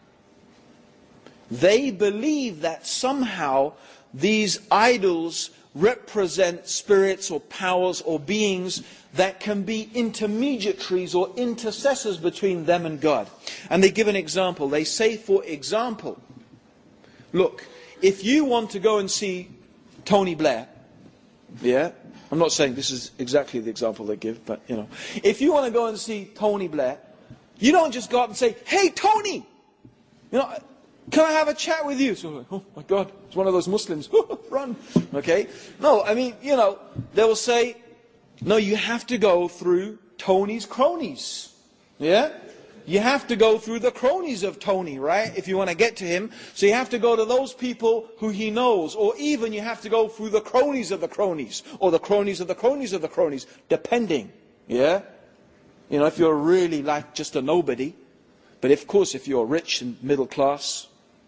They believe that somehow these idols represent spirits or powers or beings that can be intermediaries or intercessors between them and God. And they give an example. They say, for example, look, if you want to go and see Tony Blair, I'm not saying this is exactly the example they give, but if you want to go and see Tony Blair, you don't just go up and say, hey Tony, can I have a chat with you? So, oh my God, it's one of those Muslims. Run. Okay? No, they will say, no, you have to go through Tony's cronies. Yeah? You have to go through the cronies of Tony, right? If you want to get to him. So you have to go to those people who he knows. Or even you have to go through the cronies of the cronies. Or the cronies of the cronies of the cronies. Depending. Yeah? If you're really like just a nobody. But of course, if you're rich and middle class,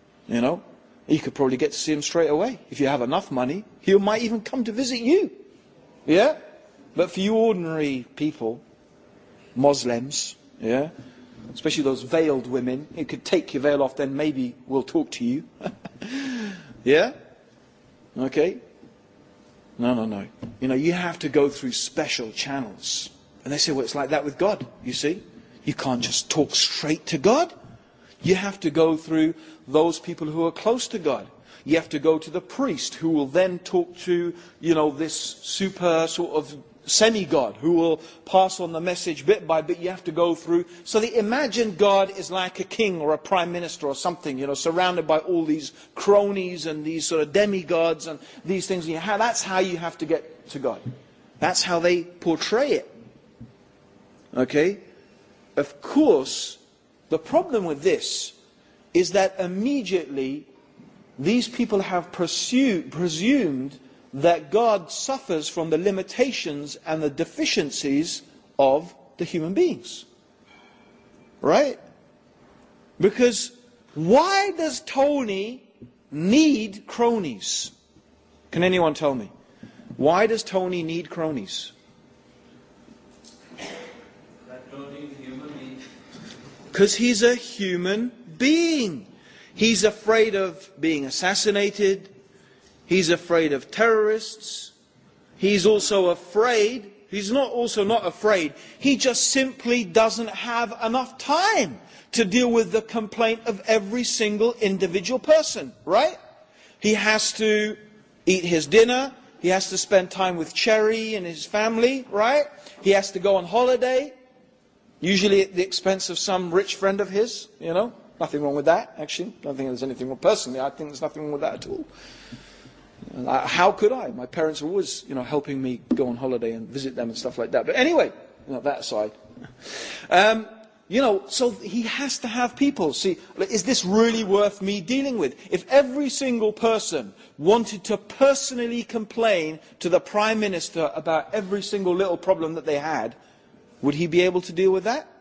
you could probably get to see him straight away. If you have enough money, he might even come to visit you. Yeah? But for you ordinary people, Muslims, especially those veiled women, you could take your veil off, then maybe we'll talk to you. Yeah? Okay? No. You have to go through special channels. And they say, well, it's like that with God, you see. You can't just talk straight to God. You have to go through those people who are close to God. You have to go to the priest who will then talk to, this super sort of semi-God who will pass on the message bit by bit. You have to go through. So they imagine God is like a king or a prime minister or something, surrounded by all these cronies and these sort of demigods and these things. That's how you have to get to God. That's how they portray it. Okay? Of course, the problem with this is that immediately these people have presumed that God suffers from the limitations and the deficiencies of the human beings. Right? Because why does Tony need cronies? Can anyone tell me? Why does Tony need cronies? Because he's a human being. He's afraid of being assassinated. He's afraid of terrorists. He's also afraid. He's not afraid. He just simply doesn't have enough time to deal with the complaint of every single individual person, right? He has to eat his dinner. He has to spend time with Cherry and his family, right? He has to go on holiday. Usually at the expense of some rich friend of his, Nothing wrong with that, actually. I don't think there's anything wrong. Personally, I think there's nothing wrong with that at all. How could I? My parents were always, helping me go on holiday and visit them and stuff like that. But anyway, that aside. So he has to have people. See, is this really worth me dealing with? If every single person wanted to personally complain to the Prime Minister about every single little problem that they had, would he be able to deal with that?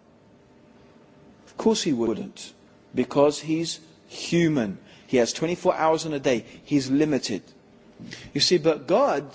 Of course he wouldn't. Because he's human. He has 24 hours in a day. He's limited. You see, but God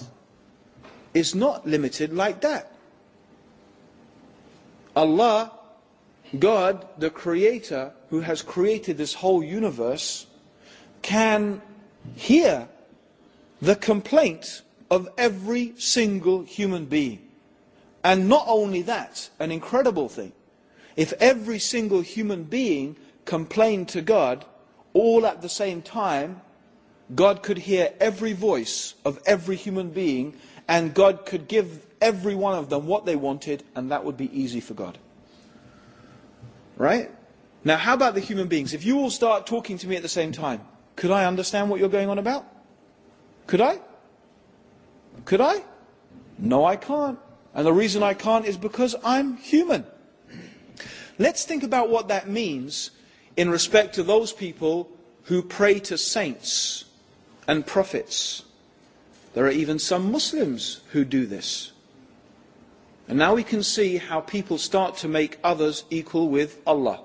is not limited like that. Allah God, the Creator, who has created this whole universe, can hear the complaint of every single human being. And not only that, an incredible thing, if every single human being complained to God all at the same time, God could hear every voice of every human being, and God could give every one of them what they wanted, and that would be easy for God. Right? Now, how about the human beings? If you all start talking to me at the same time, could I understand what you're going on about? Could I? Could I? No, I can't. And the reason I can't is because I'm human. Let's think about what that means in respect to those people who pray to saints and prophets. There are even some Muslims who do this. And now we can see how people start to make others equal with Allah.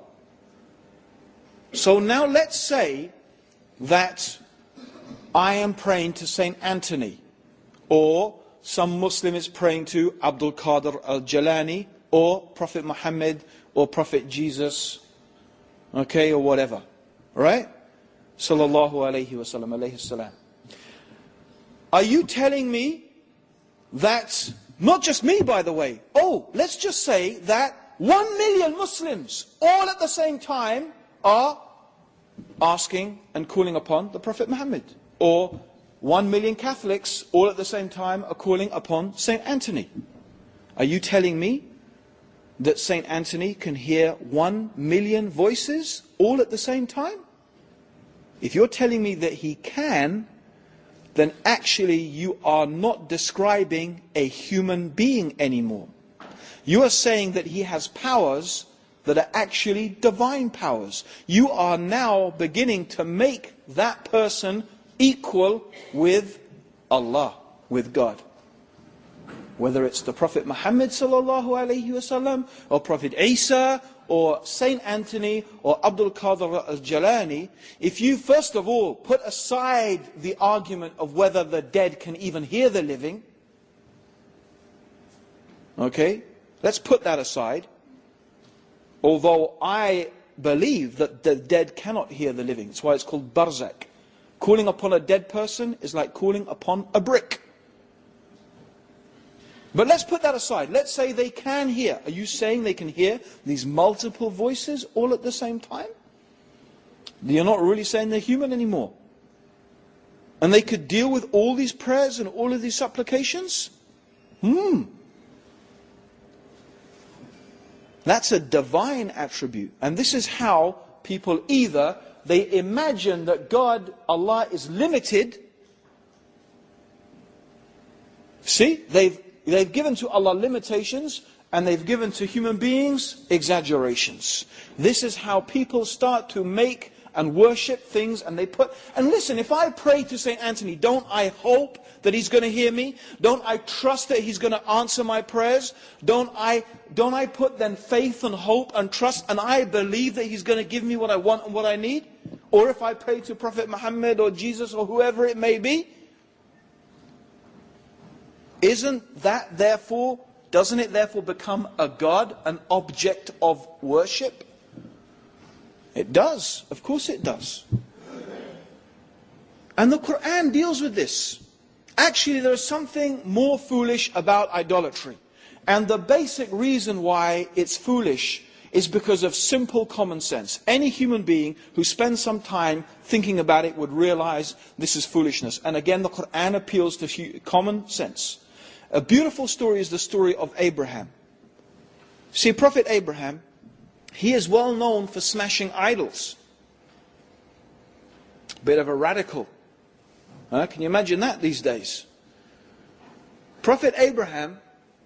So now let's say that I am praying to Saint Anthony, or some Muslim is praying to Abdul Qadir al-Jalani, or Prophet Muhammad, or Prophet Jesus, okay, or whatever, right? Sallallahu alayhi wa sallam, alayhi salam. Are you telling me that, not just me by the way, let's just say that 1 million Muslims all at the same time are asking and calling upon the Prophet Muhammad, or 1 million Catholics all at the same time are calling upon Saint Anthony? Are you telling me that Saint Anthony can hear 1 million voices all at the same time? If you're telling me that he can, then actually you are not describing a human being anymore. You are saying that he has powers that are actually divine powers. You are now beginning to make that person equal with Allah, with God. Whether it's the Prophet Muhammad sallallahu alaihi wasallam, or Prophet Isa, or Saint Anthony, or Abdul Qadir al-Jalani, if you first of all put aside the argument of whether the dead can even hear the living, okay, let's put that aside. Although I believe that the dead cannot hear the living. That's why it's called barzakh. Calling upon a dead person is like calling upon a brick. But let's put that aside. Let's say they can hear. Are you saying they can hear these multiple voices all at the same time? You're not really saying they're human anymore. And they could deal with all these prayers and all of these supplications? That's a divine attribute. And this is how people either they imagine that God, Allah, is limited. See, they've given to Allah limitations, and they've given to human beings exaggerations. This is how people start to make and worship things, and and listen, if I pray to Saint Anthony, don't I hope that he's going to hear me? Don't I trust that he's going to answer my prayers? Don't I put then faith and hope and trust, and I believe that he's going to give me what I want and what I need? Or if I pray to Prophet Muhammad or Jesus or whoever it may be, doesn't it therefore become a God, an object of worship? It does, of course it does. And the Quran deals with this. Actually, there is something more foolish about idolatry. And the basic reason why it's foolish is because of simple common sense. Any human being who spends some time thinking about it would realize this is foolishness. And again, the Quran appeals to common sense. A beautiful story is the story of Abraham. See, Prophet Abraham, he is well known for smashing idols. Bit of a radical. Can you imagine that these days? Prophet Abraham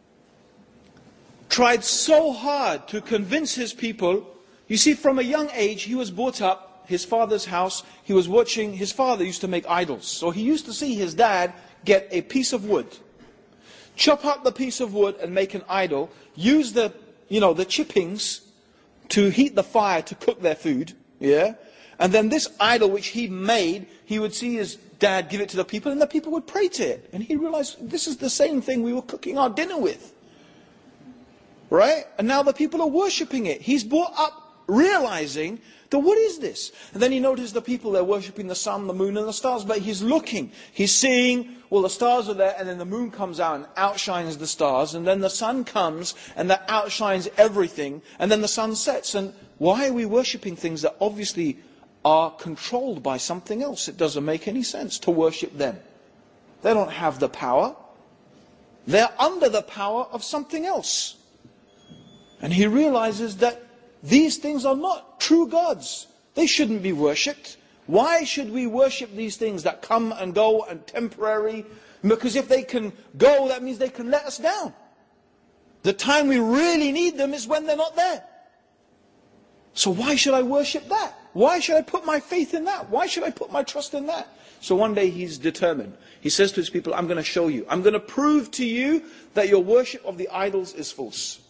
tried so hard to convince his people. You see, from a young age, he was brought up, his father's house. He was watching, his father used to make idols. So he used to see his dad get a piece of wood, chop up the piece of wood and make an idol, use the chippings to heat the fire to cook their food, and then this idol which he made, he would see his dad give it to the people, and the people would pray to it. And he realized, this is the same thing we were cooking our dinner with. right? And now the people are worshipping it. He's brought up realizing that what is this? And then he noticed the people, they're worshipping the sun, the moon and the stars. But he's looking, he's seeing, well, the stars are there, and then the moon comes out and outshines the stars. And then the sun comes and that outshines everything. And then the sun sets. And why are we worshipping things that obviously are controlled by something else? It doesn't make any sense to worship them. They don't have the power. They're under the power of something else. And he realizes that these things are not true gods. They shouldn't be worshipped. Why should we worship these things that come and go and temporary? Because if they can go, that means they can let us down. The time we really need them is when they're not there. So why should I worship that? Why should I put my faith in that? Why should I put my trust in that? So one day he's determined. He says to his people, I'm going to show you. I'm going to prove to you that your worship of the idols is false.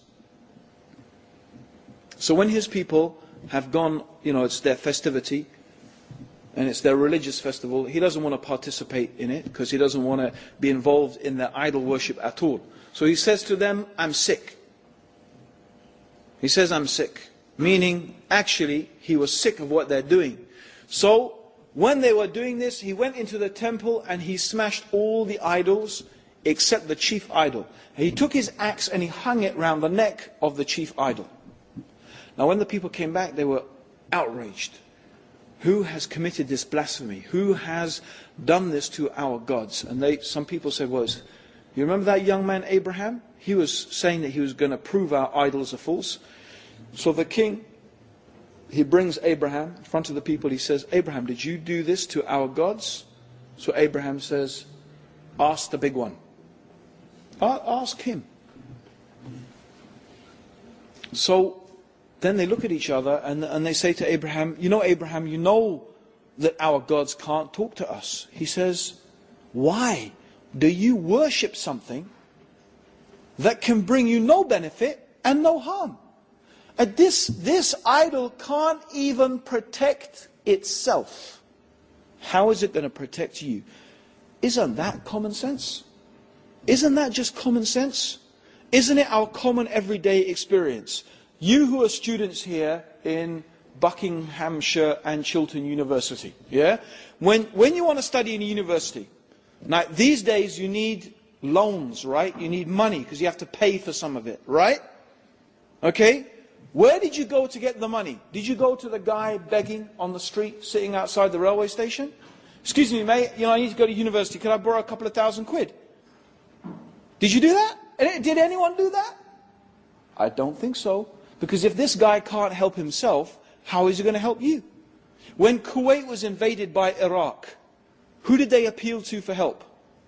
So when his people have gone, it's their festivity, and it's their religious festival, he doesn't want to participate in it, because he doesn't want to be involved in their idol worship at all. So he says to them, I'm sick. He says, I'm sick. Meaning, actually, he was sick of what they're doing. So, when they were doing this, he went into the temple and he smashed all the idols except the chief idol. And he took his axe and he hung it round the neck of the chief idol. Now when the people came back, they were outraged. Who has committed this blasphemy? Who has done this to our gods? And some people said, well, you remember that young man Abraham? He was saying that he was going to prove our idols are false. So the king, he brings Abraham in front of the people. He says, Abraham, did you do this to our gods? So Abraham says, ask the big one. Ask him. So then they look at each other and they say to Abraham, Abraham, you know that our gods can't talk to us. He says, why do you worship something that can bring you no benefit and no harm? This idol can't even protect itself. How is it going to protect you? Isn't that common sense? Isn't that just common sense? Isn't it our common everyday experience? You who are students here in Buckinghamshire and Chiltern University, yeah? When you want to study in a university, now these days you need loans, right? You need money because you have to pay for some of it, right? Okay? Where did you go to get the money? Did you go to the guy begging on the street, sitting outside the railway station? Excuse me, mate, I need to go to university. Could I borrow a couple of £1,000? Did you do that? Did anyone do that? I don't think so. Because if this guy can't help himself, how is he going to help you? When Kuwait was invaded by Iraq, who did they appeal to for help?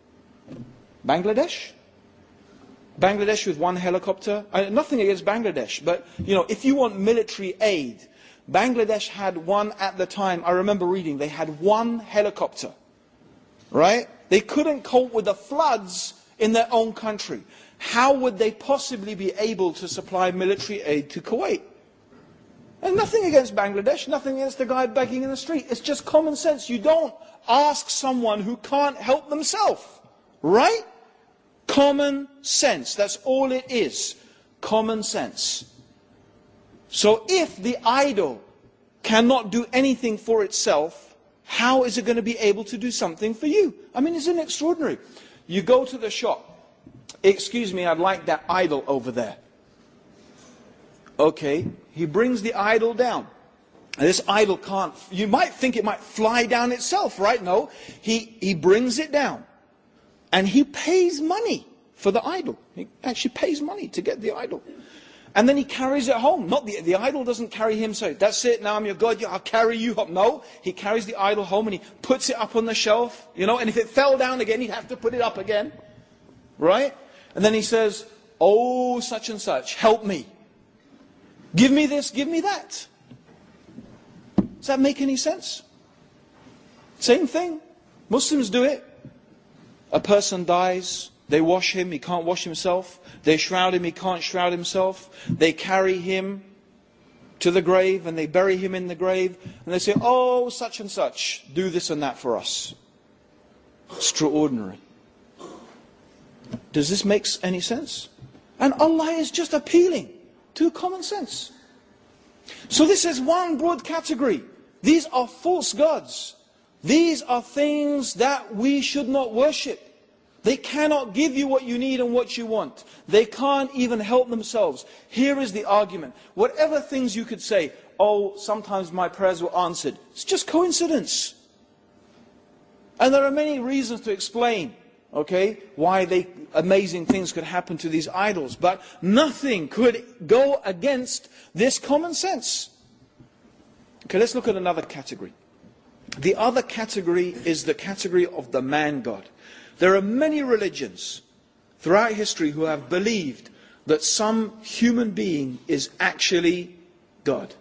Bangladesh? Bangladesh with one helicopter? Nothing against Bangladesh, but if you want military aid, Bangladesh had one at the time. I remember reading, they had one helicopter, right? They couldn't cope with the floods in their own country. How would they possibly be able to supply military aid to Kuwait? And nothing against Bangladesh, nothing against the guy begging in the street. It's just common sense. You don't ask someone who can't help themselves, right? Common sense. That's all it is. Common sense. So if the idol cannot do anything for itself, how is it going to be able to do something for you? I mean, isn't it extraordinary? You go to the shop. Excuse me, I'd like that idol over there. Okay, he brings the idol down. And this idol can't, you might think it might fly down itself, right? No, he brings it down. And he pays money for the idol. He actually pays money to get the idol. And then he carries it home. Not the idol doesn't carry him, so that's it, now I'm your God, I'll carry you home. No, he carries the idol home and he puts it up on the shelf, and if it fell down again, he'd have to put it up again. Right? And then he says, oh, such and such, help me. Give me this, give me that. Does that make any sense? Same thing. Muslims do it. A person dies, they wash him, he can't wash himself. They shroud him, he can't shroud himself. They carry him to the grave and they bury him in the grave. And they say, oh, such and such, do this and that for us. Extraordinary. Does this make any sense? And Allah is just appealing to common sense. So this is one broad category. These are false gods. These are things that we should not worship. They cannot give you what you need and what you want. They can't even help themselves. Here is the argument. Whatever things you could say, oh, sometimes my prayers were answered. It's just coincidence. And there are many reasons to explain, okay, why amazing things could happen to these idols. But nothing could go against this common sense. Okay, let's look at another category. The other category is the category of the man-God. There are many religions throughout history who have believed that some human being is actually God.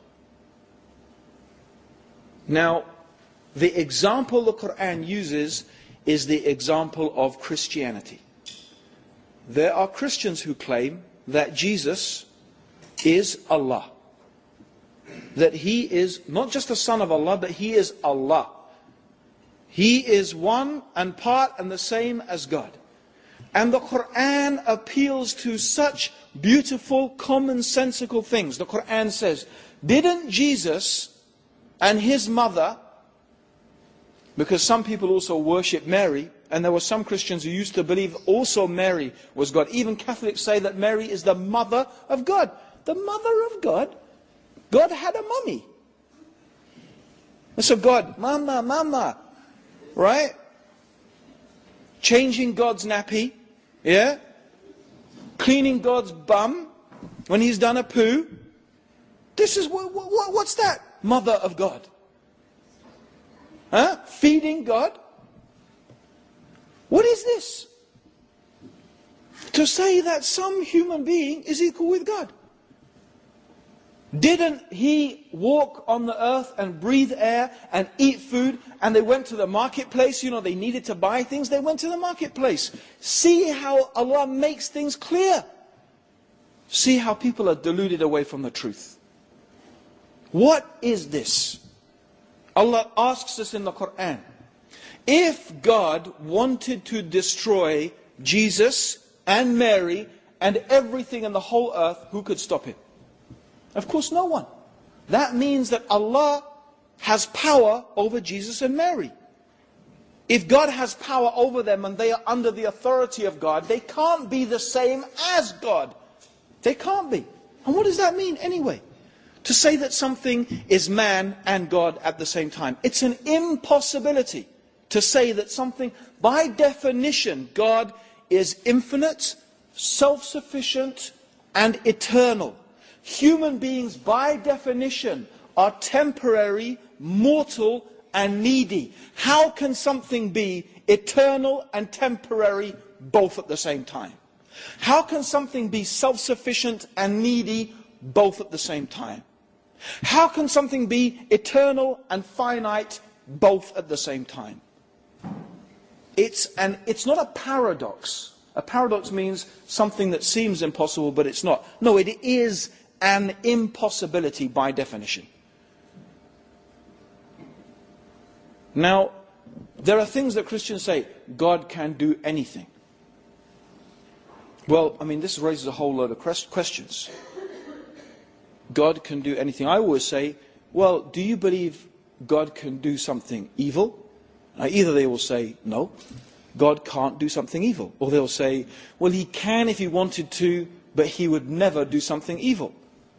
Now, the example the Quran uses is the example of Christianity. There are Christians who claim that Jesus is Allah. That He is not just the Son of Allah, but He is Allah. He is one and part and the same as God. And the Quran appeals to such beautiful, commonsensical things. The Quran says, didn't Jesus and His mother, because some people also worship Mary, and there were some Christians who used to believe also Mary was God. Even Catholics say that Mary is the mother of God. The mother of God? God had a mummy. And so God, mama, mama, right? Changing God's nappy, yeah? Cleaning God's bum when He's done a poo. This is, what's that? Mother of God. Huh? Feeding God? What is this? To say that some human being is equal with God. Didn't He walk on the earth and breathe air and eat food? And they went to the marketplace, they needed to buy things. They went to the marketplace. See how Allah makes things clear. See how people are deluded away from the truth. What is this? Allah asks us in the Quran, if God wanted to destroy Jesus and Mary and everything in the whole earth, who could stop Him? Of course, no one. That means that Allah has power over Jesus and Mary. If God has power over them and they are under the authority of God, they can't be the same as God. They can't be. And what does that mean anyway? To say that something is man and God at the same time. It's an impossibility to say that something, by definition, God is infinite, self-sufficient, and eternal. Human beings, by definition, are temporary, mortal, and needy. How can something be eternal and temporary both at the same time? How can something be self-sufficient and needy both at the same time? How can something be eternal and finite both at the same time? It's not a paradox. A paradox means something that seems impossible, but it's not. No, it is an impossibility by definition. Now, there are things that Christians say, God can do anything. Well, this raises a whole load of questions. God can do anything. I always say, well, do you believe God can do something evil? Either they will say, no, God can't do something evil. Or they'll say, well, He can if He wanted to, but He would never do something evil.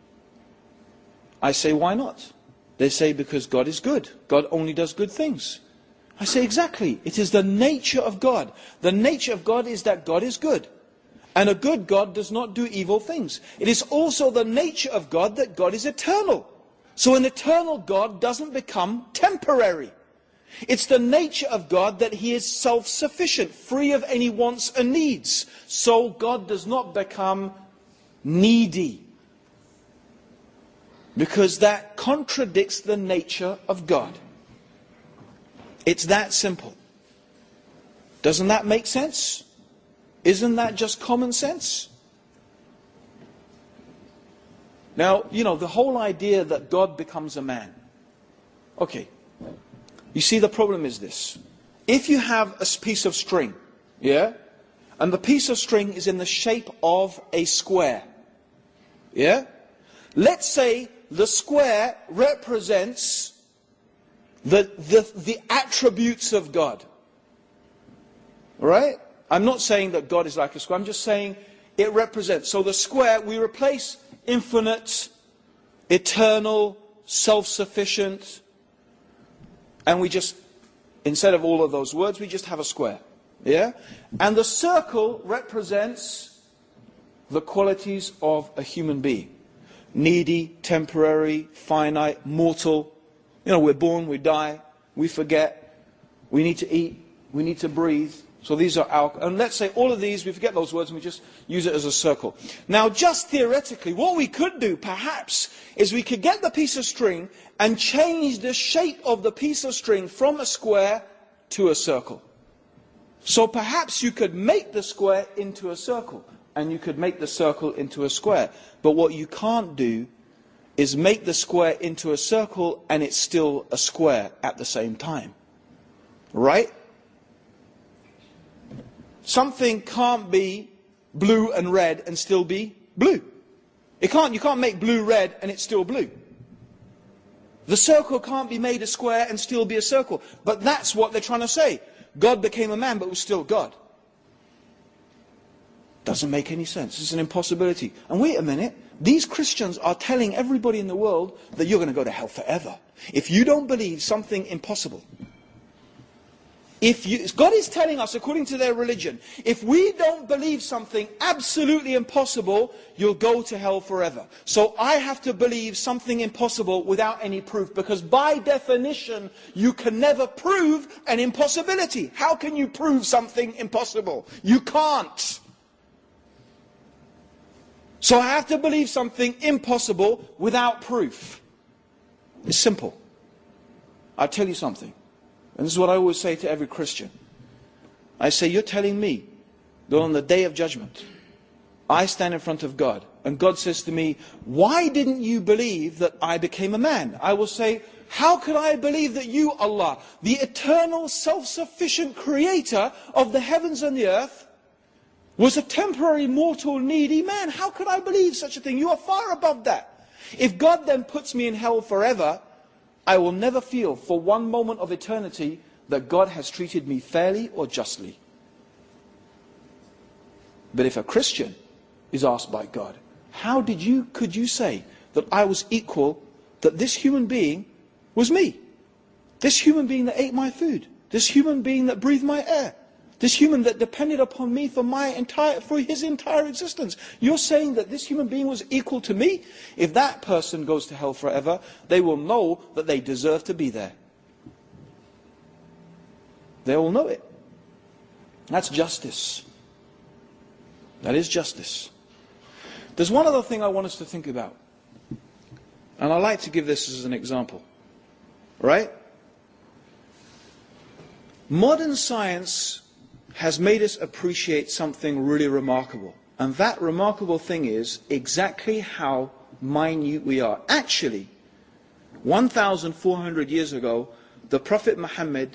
I say, why not? They say, because God is good. God only does good things. I say, exactly. It is the nature of God. The nature of God is that God is good. And a good God does not do evil things. It is also the nature of God that God is eternal. So an eternal God doesn't become temporary. It's the nature of God that He is self-sufficient, free of any wants and needs. So God does not become needy. Because that contradicts the nature of God. It's that simple. Doesn't that make sense? Isn't that just common sense? Now, the whole idea that God becomes a man. Okay. You see, the problem is this. If you have a piece of string, yeah? and the piece of string is in the shape of a square. Yeah? Let's say the square represents the attributes of God. Right? I'm not saying that God is like a square, I'm just saying it represents. So the square, we replace infinite, eternal, self-sufficient, and we just, instead of all of those words, we just have a square. Yeah? And the circle represents the qualities of a human being. Needy, temporary, finite, mortal. You know, we're born, we die, we forget, we need to eat, we need to breathe. So these are our, and let's say all of these, we forget those words and we just use it as a circle. Now just theoretically, what we could do perhaps is we could get the piece of string and change the shape of the piece of string from a square to a circle. So perhaps you could make the square into a circle and you could make the circle into a square. But what you can't do is make the square into a circle and it's still a square at the same time. Right? Something can't be blue and red and still be blue. You can't make blue red and it's still blue. The circle can't be made a square and still be a circle. But that's what they're trying to say. God became a man but was still God. Doesn't make any sense. It's an impossibility. And wait a minute, these Christians are telling everybody in the world that you're going to go to hell forever if you don't believe something impossible. God is telling us, according to their religion, if we don't believe something absolutely impossible, you'll go to hell forever. So I have to believe something impossible without any proof, because by definition, you can never prove an impossibility. How can you prove something impossible? You can't. So I have to believe something impossible without proof. It's simple. I'll tell you something. And this is what I always say to every Christian. I say, you're telling me that on the day of judgment, I stand in front of God, and God says to me, why didn't you believe that I became a man? I will say, how could I believe that you, Allah, the eternal, self-sufficient creator of the heavens and the earth, was a temporary, mortal, needy man? How could I believe such a thing? You are far above that. If God then puts me in hell forever, I will never feel for one moment of eternity that God has treated me fairly or justly. But if a Christian is asked by God, could you say that I was equal, that this human being was me? This human being that ate my food, this human being that breathed my air, this human that depended upon me for his entire existence. You're saying that this human being was equal to me? If that person goes to hell forever, they will know that they deserve to be there. They will know it. That's justice. That is justice. There's one other thing I want us to think about. And I like to give this as an example. Right? Modern science has made us appreciate something really remarkable. And that remarkable thing is exactly how minute we are. Actually, 1,400 years ago, the Prophet Muhammad,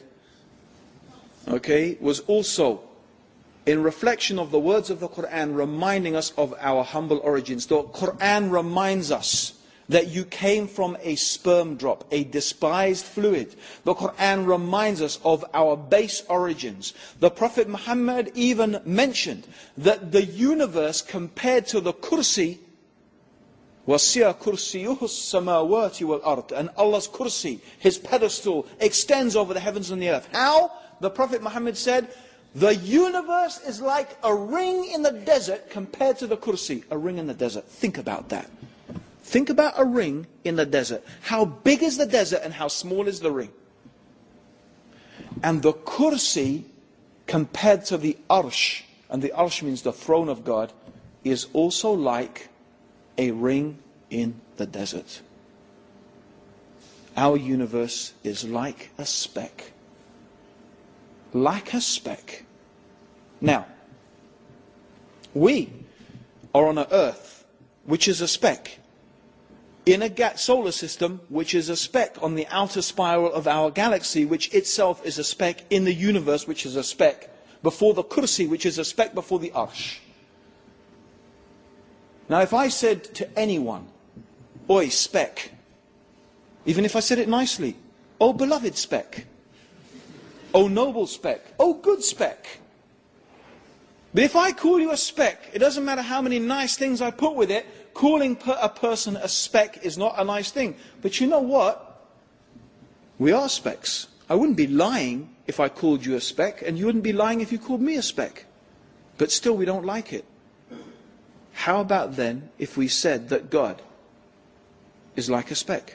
was also, in reflection of the words of the Quran, reminding us of our humble origins. The Quran reminds us that you came from a sperm drop, a despised fluid. The Quran reminds us of our base origins. The Prophet Muhammad even mentioned that the universe compared to the kursi, وَسِيَ كُرْسِيُهُ السَّمَاوَاتِ وَالْأَرْضِ, and Allah's kursi, his pedestal, extends over the heavens and the earth. How? The Prophet Muhammad said, the universe is like a ring in the desert compared to the kursi. A ring in the desert. Think about that. Think about a ring in the desert. How big is the desert and how small is the ring? And the kursi compared to the arsh, and the arsh means the throne of God, is also like a ring in the desert. Our universe is like a speck. Like a speck. Now, we are on an earth which is a speck, in a solar system which is a speck on the outer spiral of our galaxy, which itself is a speck, in the universe which is a speck, before the kursi, which is a speck before the arsh. Now if I said to anyone, oi, speck, even if I said it nicely, oh beloved speck, oh noble speck, oh good speck. But if I call you a speck, it doesn't matter how many nice things I put with it, calling a person a speck is not a nice thing. But you know what? We are specks. I wouldn't be lying if I called you a speck, and you wouldn't be lying if you called me a speck. But still we don't like it. How about then if we said that God is like a speck,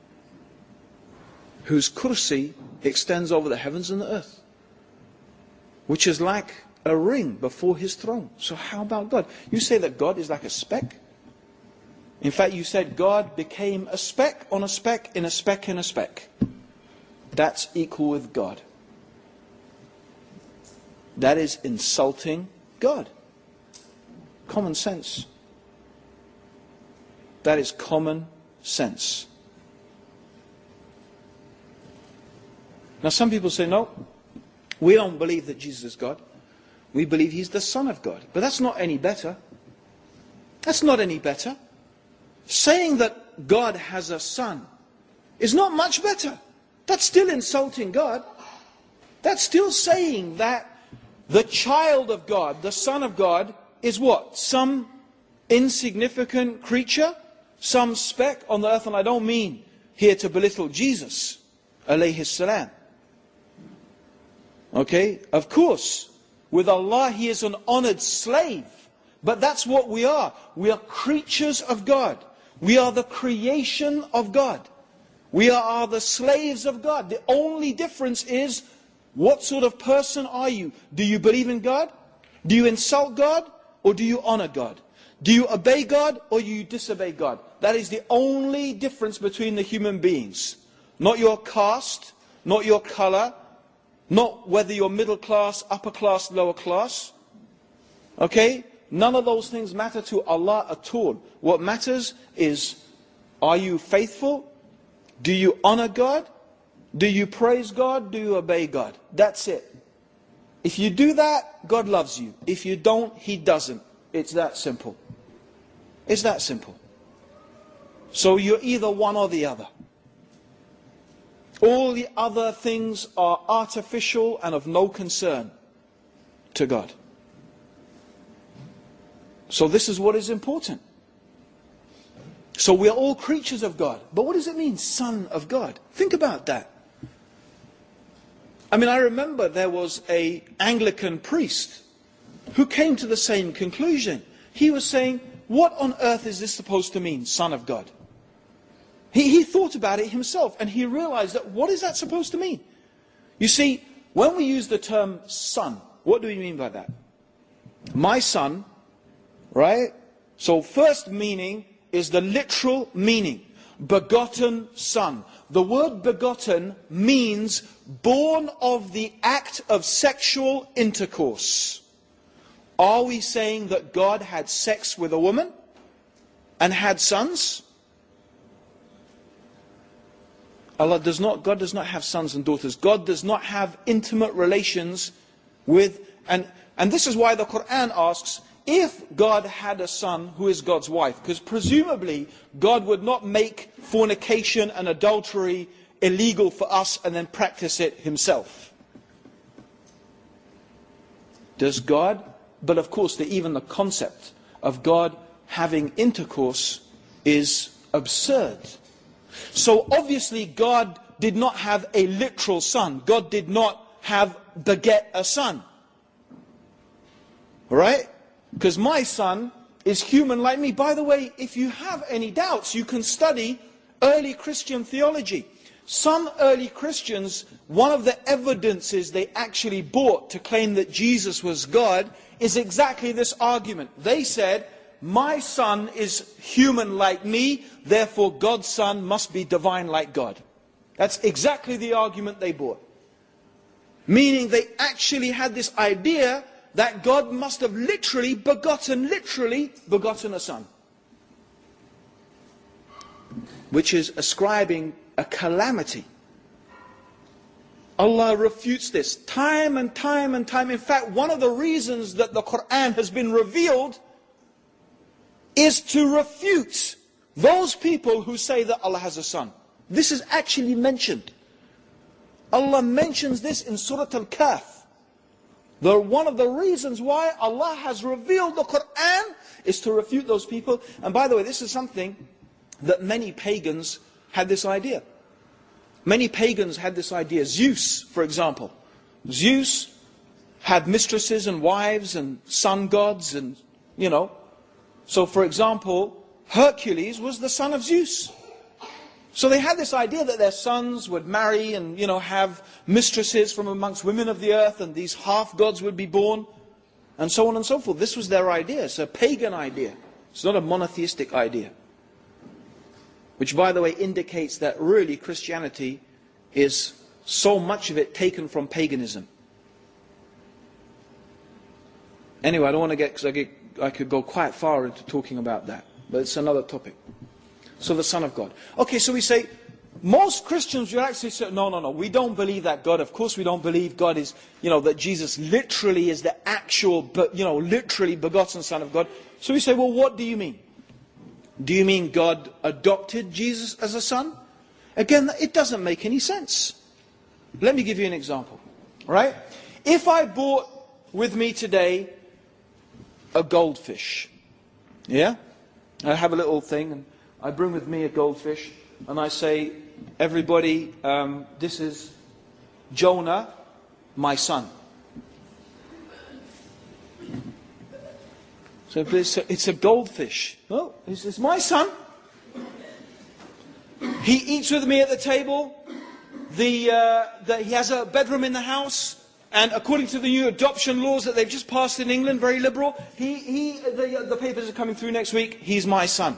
whose kursi extends over the heavens and the earth, which is like a ring before his throne. So how about God? You say that God is like a speck? In fact, you said God became a speck on a speck in a speck in a speck. That's equal with God. That is insulting God. Common sense. That is common sense. Now some people say, no, we don't believe that Jesus is God. We believe he's the Son of God. But that's not any better. That's not any better. Saying that God has a son is not much better. That's still insulting God. That's still saying that the child of God, the Son of God, is what? Some insignificant creature? Some speck on the earth? And I don't mean here to belittle Jesus, alayhi salam. Okay? Of course, with Allah he is an honored slave. But that's what we are. We are creatures of God. We are the creation of God. We are the slaves of God. The only difference is, what sort of person are you? Do you believe in God? Do you insult God? Or do you honor God? Do you obey God or you disobey God? That is the only difference between the human beings. Not your caste, not your color, not whether you're middle class, upper class, lower class. Okay? None of those things matter to Allah at all. What matters is, are you faithful? Do you honor God? Do you praise God? Do you obey God? That's it. If you do that, God loves you. If you don't, he doesn't. It's that simple. It's that simple. So you're either one or the other. All the other things are artificial and of no concern to God. So this is what is important. So we are all creatures of God. But what does it mean, son of God? Think about that. I mean, I remember there was an Anglican priest who came to the same conclusion. He was saying, what on earth is this supposed to mean, son of God? He thought about it himself and he realized that, what is that supposed to mean? You see, when we use the term son, what do we mean by that? My son, right? So first meaning is the literal meaning. Begotten son. The word begotten means born of the act of sexual intercourse. Are we saying that God had sex with a woman and had sons? God does not have sons and daughters. God does not have intimate relations with, and this is why the Quran asks, if God had a son, who is God's wife? Because presumably God would not make fornication and adultery illegal for us and then practice it himself. Does God? But of course even the concept of God having intercourse is absurd. So obviously God did not have a literal son. God did not beget a son. Right? Because my son is human like me. By the way, if you have any doubts, you can study early Christian theology. Some early Christians, one of the evidences they actually brought to claim that Jesus was God is exactly this argument. They said, my son is human like me, therefore God's son must be divine like God. That's exactly the argument they brought. Meaning they actually had this idea that God must have literally begotten a son. Which is ascribing a calamity Allah refutes this time and time and time. In fact, one of the reasons that the Quran has been revealed is to refute those people who say that Allah has a son. This is actually mentioned. Allah mentions this in Surah Al-Kahf. One of the reasons why Allah has revealed the Quran is to refute those people. And by the way, this is something that many pagans had this idea. Many pagans had this idea. Zeus, for example. Zeus had mistresses and wives and sun gods and, So, for example, Hercules was the son of Zeus. So they had this idea that their sons would marry and, have mistresses from amongst women of the earth, and these half-gods would be born, and so on and so forth. This was their idea. It's a pagan idea. It's not a monotheistic idea. Which, by the way, indicates that really Christianity is so much of it taken from paganism. Anyway, I don't want to because I could go quite far into talking about that. But it's another topic. So the Son of God. Okay, so we say, most Christians will actually say, no, we don't believe that God. Of course we don't believe God is, that Jesus literally is the actual, literally begotten Son of God. So we say, well, what do you mean? Do you mean God adopted Jesus as a son? Again, it doesn't make any sense. Let me give you an example. Right? If I brought with me today a goldfish. Yeah? I have a little thing and I bring with me a goldfish and I say, everybody, this is Jonah, my son. So it's a goldfish. Oh, it's my son. He eats with me at the table. He has a bedroom in the house. And according to the new adoption laws that they've just passed in England, very liberal, the papers are coming through next week, he's my son.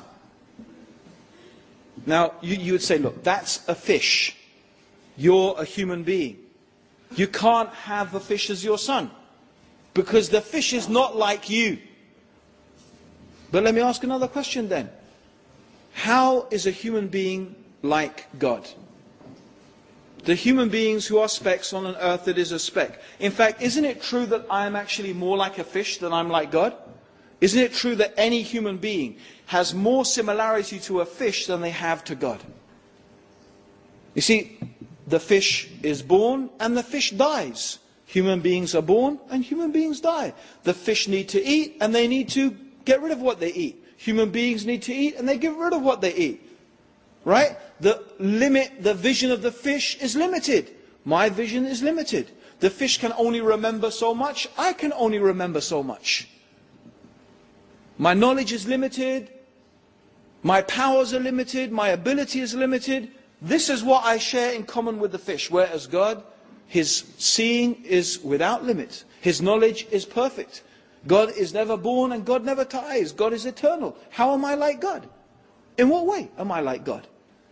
Now, you would say, look, that's a fish. You're a human being. You can't have a fish as your son. Because the fish is not like you. But let me ask another question then. How is a human being like God? The human beings who are specks on an earth that is a speck. In fact, isn't it true that I am actually more like a fish than I'm like God? Isn't it true that any human being has more similarity to a fish than they have to God? You see, the fish is born and the fish dies. Human beings are born and human beings die. The fish need to eat and they need to get rid of what they eat. Human beings need to eat and they get rid of what they eat. Right? The vision of the fish is limited. My vision is limited. The fish can only remember so much. I can only remember so much. My knowledge is limited. My powers are limited. My ability is limited. This is what I share in common with the fish. Whereas God, His seeing is without limit. His knowledge is perfect. God is never born and God never dies. God is eternal. How am I like God? In what way am I like God?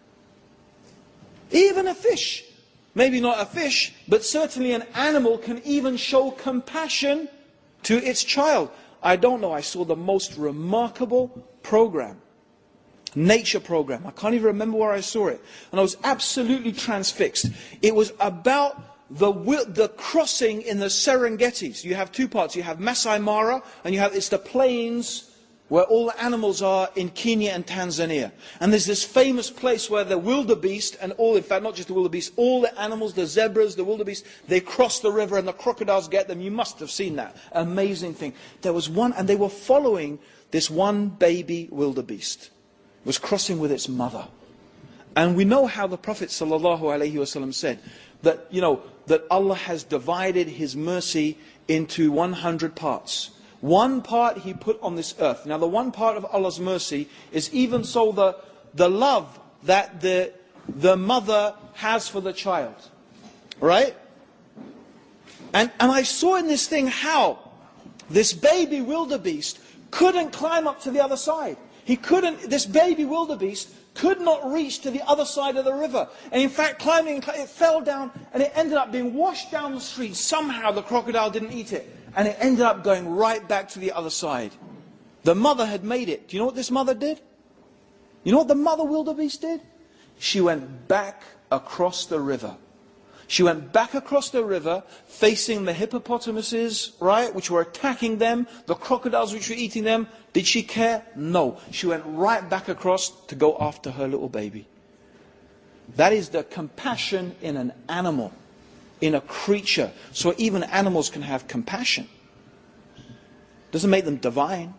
Even a fish, maybe not a fish, but certainly an animal can even show compassion to its child. I don't know, I saw the most remarkable program, nature program. I can't even remember where I saw it. And I was absolutely transfixed. It was about the crossing in the Serengetis. You have two parts. You have Masai Mara, and it's the plains where all the animals are in Kenya and Tanzania. And there's this famous place where the wildebeest and in fact not just the wildebeest, all the animals, the zebras, the wildebeest, they cross the river and the crocodiles get them. You must have seen that. Amazing thing. There was one, and they were following this one baby wildebeest. It was crossing with its mother. And we know how the Prophet ﷺ said that, that Allah has divided His mercy into 100 parts. One part He put on this earth. Now the one part of Allah's mercy is even so the love that the mother has for the child. Right? And I saw in this thing how this baby wildebeest couldn't climb up to the other side. This baby wildebeest could not reach to the other side of the river. And in fact, climbing, it fell down and it ended up being washed down the street. Somehow the crocodile didn't eat it. And it ended up going right back to the other side. The mother had made it. Do you know what this mother did? You know what the mother wildebeest did? She went back across the river. She went back across the river, facing the hippopotamuses, right, which were attacking them, the crocodiles which were eating them. Did she care? No. She went right back across to go after her little baby. That is the compassion in an animal, in a creature. So even animals can have compassion. Doesn't make them divine.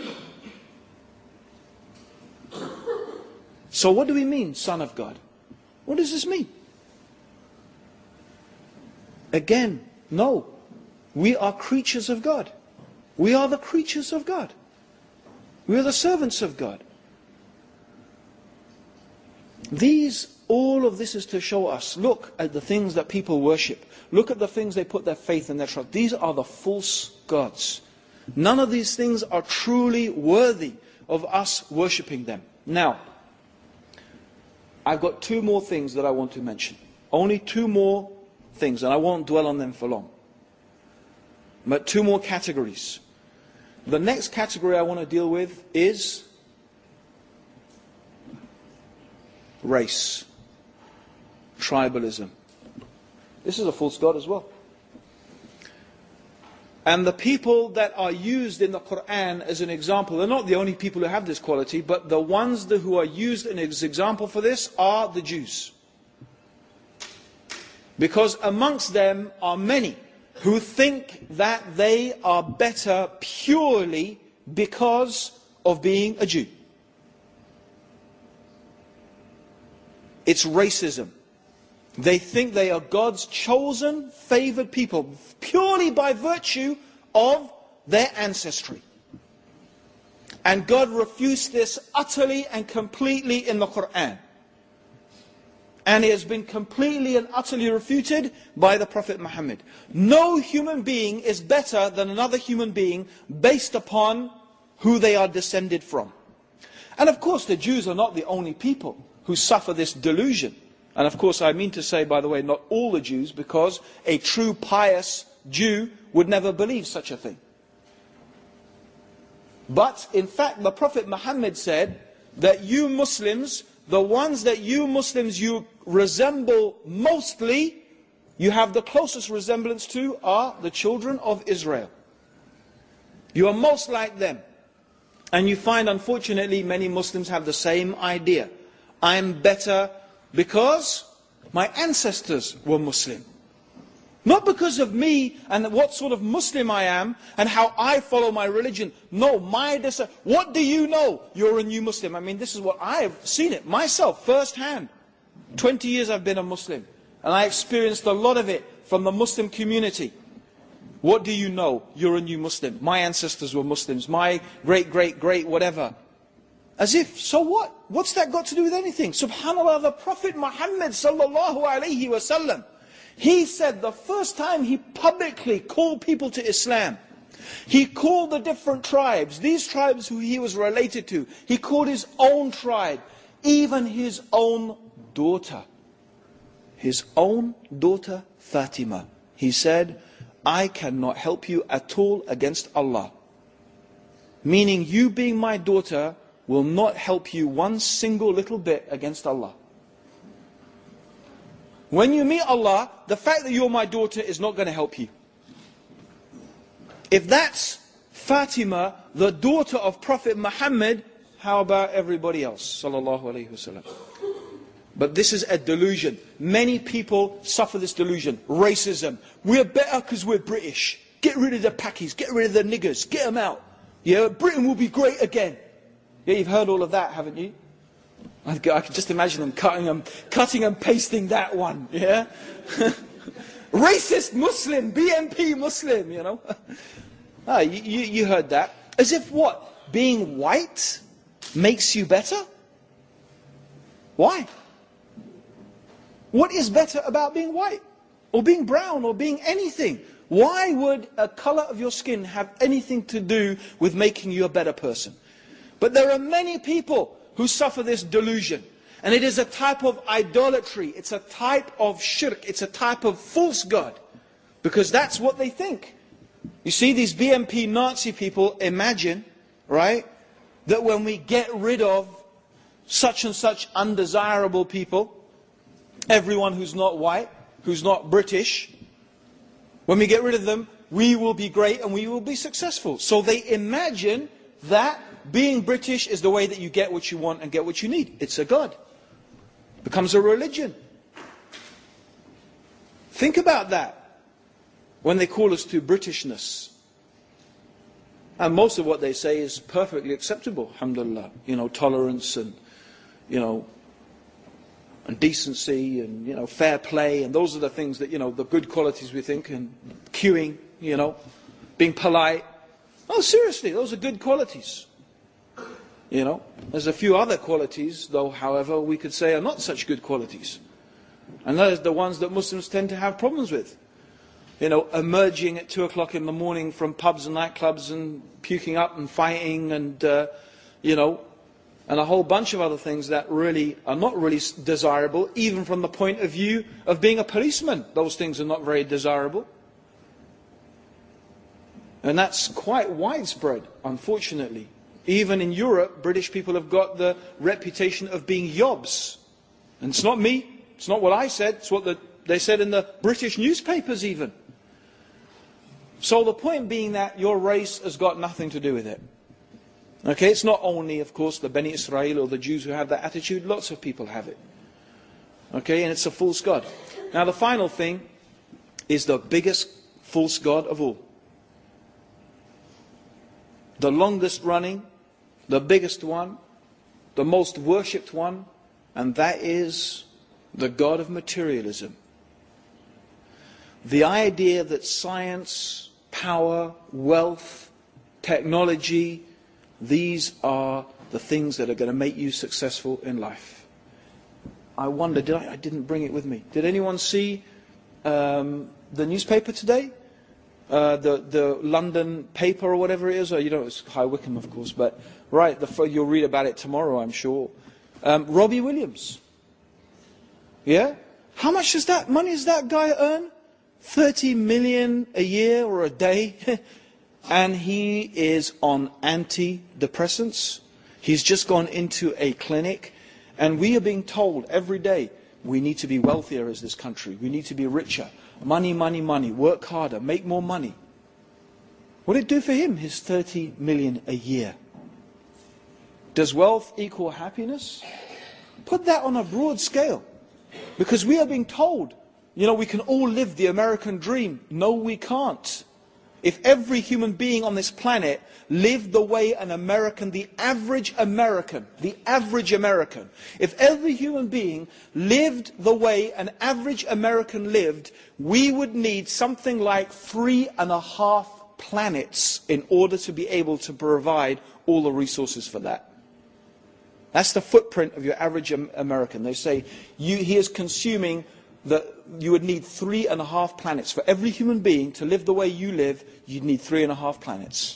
So what do we mean, Son of God? What does this mean? Again, no. We are creatures of God. We are the creatures of God. We are the servants of God. All of this is to show us, look at the things that people worship. Look at the things they put their faith and their trust. These are the false gods. None of these things are truly worthy of us worshipping them. Now, I've got two more things that I want to mention. Only two more things, and I won't dwell on them for long. But two more categories. The next category I want to deal with is race, tribalism. This is a false god as well. And the people that are used in the Quran as an example, they're not the only people who have this quality, but the ones who are used as an example for this are the Jews. Because amongst them are many who think that they are better purely because of being a Jew. It's racism. They think they are God's chosen, favored people purely by virtue of their ancestry. And God refused this utterly and completely in the Quran. And it has been completely and utterly refuted by the Prophet Muhammad. No human being is better than another human being based upon who they are descended from. And of course the Jews are not the only people who suffer this delusion. And of course I mean to say, by the way, not all the Jews, because a true pious Jew would never believe such a thing. But in fact the Prophet Muhammad said that you Muslims, the ones that you Muslims you resemble mostly, you have the closest resemblance to, are the children of Israel. You are most like them. And you find, unfortunately, many Muslims have the same idea. I am better because my ancestors were Muslim. Not because of me and what sort of Muslim I am and how I follow my religion. No, what do you know? You're a new Muslim. I mean, this is what I have seen it myself, firsthand. 20 years I've been a Muslim. And I experienced a lot of it from the Muslim community. What do you know? You're a new Muslim. My ancestors were Muslims. My great whatever. As if, so what? What's that got to do with anything? Subhanallah, the Prophet Muhammad sallallahu alayhi wasallam, he said the first time he publicly called people to Islam, he called the different tribes, these tribes who he was related to, he called his own tribe, even his own daughter. His own daughter Fatima. He said, I cannot help you at all against Allah. Meaning you being my daughter will not help you one single little bit against Allah. When you meet Allah, the fact that you're my daughter is not going to help you. If that's Fatima, the daughter of Prophet Muhammad, how about everybody else? Sallallahu Alaihi Wasallam. But this is a delusion. Many people suffer this delusion. Racism. We're better because we're British. Get rid of the Pakis, get rid of the niggers, get them out. Yeah, Britain will be great again. Yeah, you've heard all of that, haven't you? I can just imagine them cutting and pasting that one, yeah? Racist Muslim, BNP Muslim, you know? You heard that. As if what? Being white makes you better? Why? What is better about being white? Or being brown, or being anything? Why would a color of your skin have anything to do with making you a better person? But there are many people who suffer this delusion. And it is a type of idolatry. It's a type of shirk. It's a type of false god. Because that's what they think. You see, these BNP Nazi people imagine, right, that when we get rid of such and such undesirable people, everyone who's not white, who's not British, when we get rid of them, we will be great and we will be successful. So they imagine that being British is the way that you get what you want and get what you need. It's a god. It becomes a religion. Think about that when they call us to Britishness. And most of what they say is perfectly acceptable, alhamdulillah. You know, tolerance and, you know, and decency and, you know, fair play. And those are the things that, you know, the good qualities we think. And queuing, you know, being polite. Oh, seriously, those are good qualities. You know, there's a few other qualities, though, however, we could say are not such good qualities. And those are the ones that Muslims tend to have problems with. You know, emerging at 2 o'clock in the morning from pubs and nightclubs and puking up and fighting and, you know, and a whole bunch of other things that really are not really desirable, even from the point of view of being a policeman. Those things are not very desirable. And that's quite widespread, unfortunately. Even in Europe, British people have got the reputation of being yobs. And it's not me, it's not what I said, it's what they said in the British newspapers even. So the point being that your race has got nothing to do with it. Okay, it's not only, of course, the Bani Israel or the Jews who have that attitude, lots of people have it. Okay, and it's a false god. Now the final thing is the biggest false god of all. The longest running, the biggest one, the most worshipped one, and that is the god of materialism. The idea that science, power, wealth, technology, these are the things that are going to make you successful in life. I wonder, I didn't bring it with me. Did anyone see the newspaper today? The London paper or whatever it is, or you know, it's High Wycombe, of course, but right, you'll read about it tomorrow, I'm sure. Robbie Williams. Yeah? How much money does that guy earn? 30 million a year or a day. And he is on antidepressants. He's just gone into a clinic. And we are being told every day, we need to be wealthier as this country. We need to be richer. Money, money, money. Work harder. Make more money. What did it do for him, his 30 million a year? Does wealth equal happiness? Put that on a broad scale. Because we are being told, you know, we can all live the American dream. No, we can't. If every human being on this planet lived the way an American, the average American, if every human being lived the way an average American lived, we would need something like 3.5 planets in order to be able to provide all the resources for that. That's the footprint of your average American. They say he is consuming you would need 3.5 planets. For every human being to live the way you live, you'd need 3.5 planets.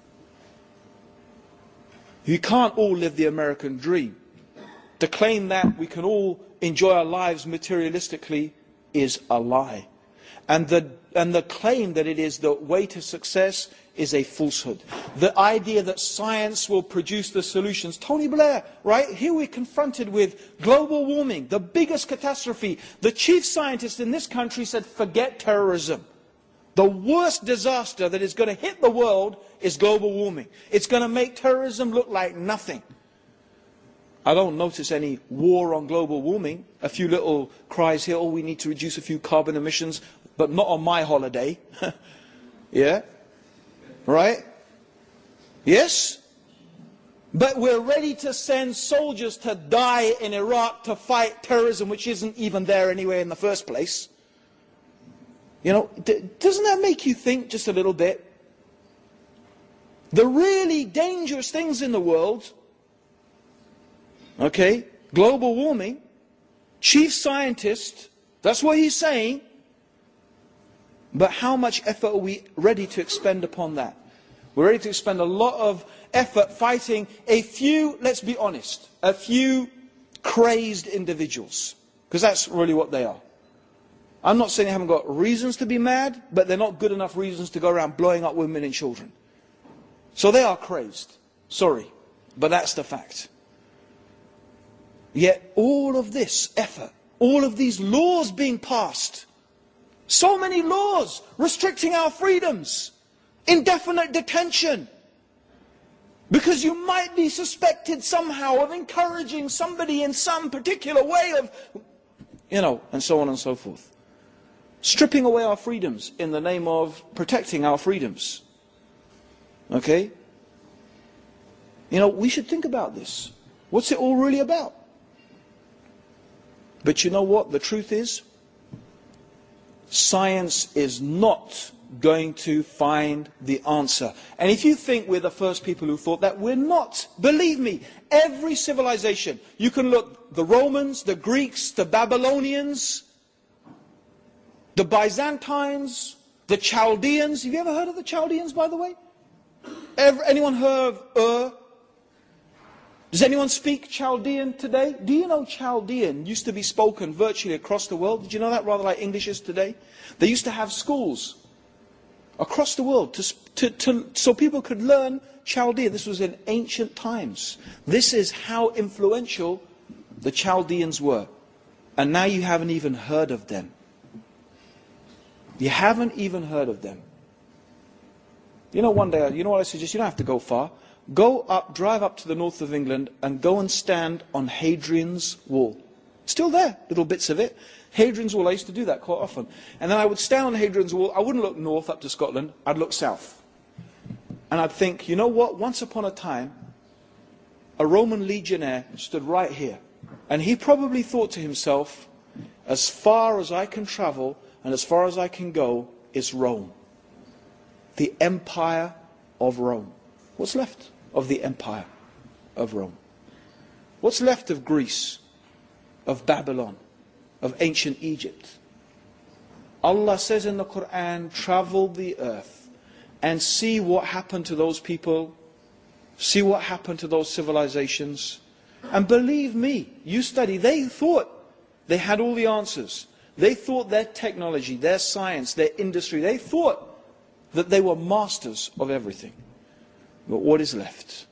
You can't all live the American dream. To claim that we can all enjoy our lives materialistically is a lie. And the claim that it is the way to success is a falsehood. The idea that science will produce the solutions. Tony Blair, right? Here we're confronted with global warming, the biggest catastrophe. The chief scientist in this country said, forget terrorism. The worst disaster that is going to hit the world is global warming. It's going to make terrorism look like nothing. I don't notice any war on global warming. A few little cries here, oh, we need to reduce a few carbon emissions, but not on my holiday. Yeah? Right? Yes? But we're ready to send soldiers to die in Iraq to fight terrorism, which isn't even there anyway in the first place. You know, doesn't that make you think just a little bit? The really dangerous things in the world, okay, global warming, chief scientist, that's what he's saying. But how much effort are we ready to expend upon that? We're ready to expend a lot of effort fighting a few, let's be honest, a few crazed individuals. Because that's really what they are. I'm not saying they haven't got reasons to be mad, but they're not good enough reasons to go around blowing up women and children. So they are crazed. Sorry, but that's the fact. Yet all of this effort, all of these laws being passed, So many laws restricting our freedoms. Indefinite detention. Because you might be suspected somehow of encouraging somebody in some particular way of, and so on and so forth. Stripping away our freedoms in the name of protecting our freedoms. Okay? We should think about this. What's it all really about? But you know what? The truth is, science is not going to find the answer. And if you think we're the first people who thought that, we're not. Believe me, every civilization, you can look, the Romans, the Greeks, the Babylonians, the Byzantines, the Chaldeans. Have you ever heard of the Chaldeans, by the way? Anyone heard of Ur? Does anyone speak Chaldean today? Do you know Chaldean used to be spoken virtually across the world? Did you know that? Rather like English is today. They used to have schools across the world so people could learn Chaldean. This was in ancient times. This is how influential the Chaldeans were. And now you haven't even heard of them. You haven't even heard of them. One day, you know what I suggest? You don't have to go far. Drive up to the north of England and go and stand on Hadrian's Wall. Still there, little bits of it. Hadrian's Wall, I used to do that quite often. And then I would stand on Hadrian's Wall. I wouldn't look north up to Scotland, I'd look south. And I'd think, you know what, once upon a time, a Roman legionnaire stood right here. And he probably thought to himself, as far as I can travel and as far as I can go is Rome. The Empire of Rome. What's left of the Empire of Rome? What's left of Greece, of Babylon, of ancient Egypt? Allah says in the Quran, travel the earth and see what happened to those people, see what happened to those civilizations. And believe me, you study, they thought they had all the answers. They thought their technology, their science, their industry, they thought that they were masters of everything. But what is left?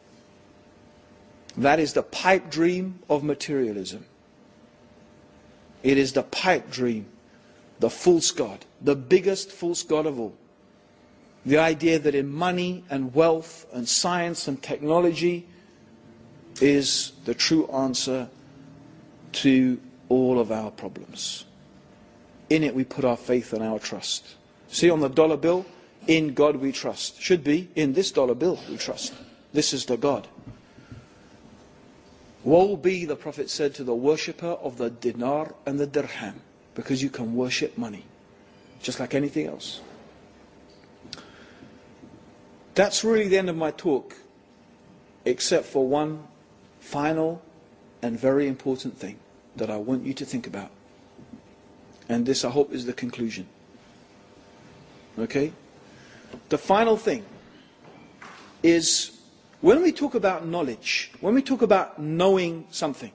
That is the pipe dream of materialism. It is the pipe dream, the false god, the biggest false god of all. The idea that in money and wealth and science and technology is the true answer to all of our problems. In it we put our faith and our trust. See on the dollar bill, in God we trust. Should be, in this dollar bill we trust. This is the God. Woe be, the Prophet said, to the worshipper of the dinar and the dirham, because you can worship money, just like anything else. That's really the end of my talk, except for one final and very important thing that I want you to think about. And this, I hope, is the conclusion. Okay? The final thing is, when we talk about knowledge, when we talk about knowing something,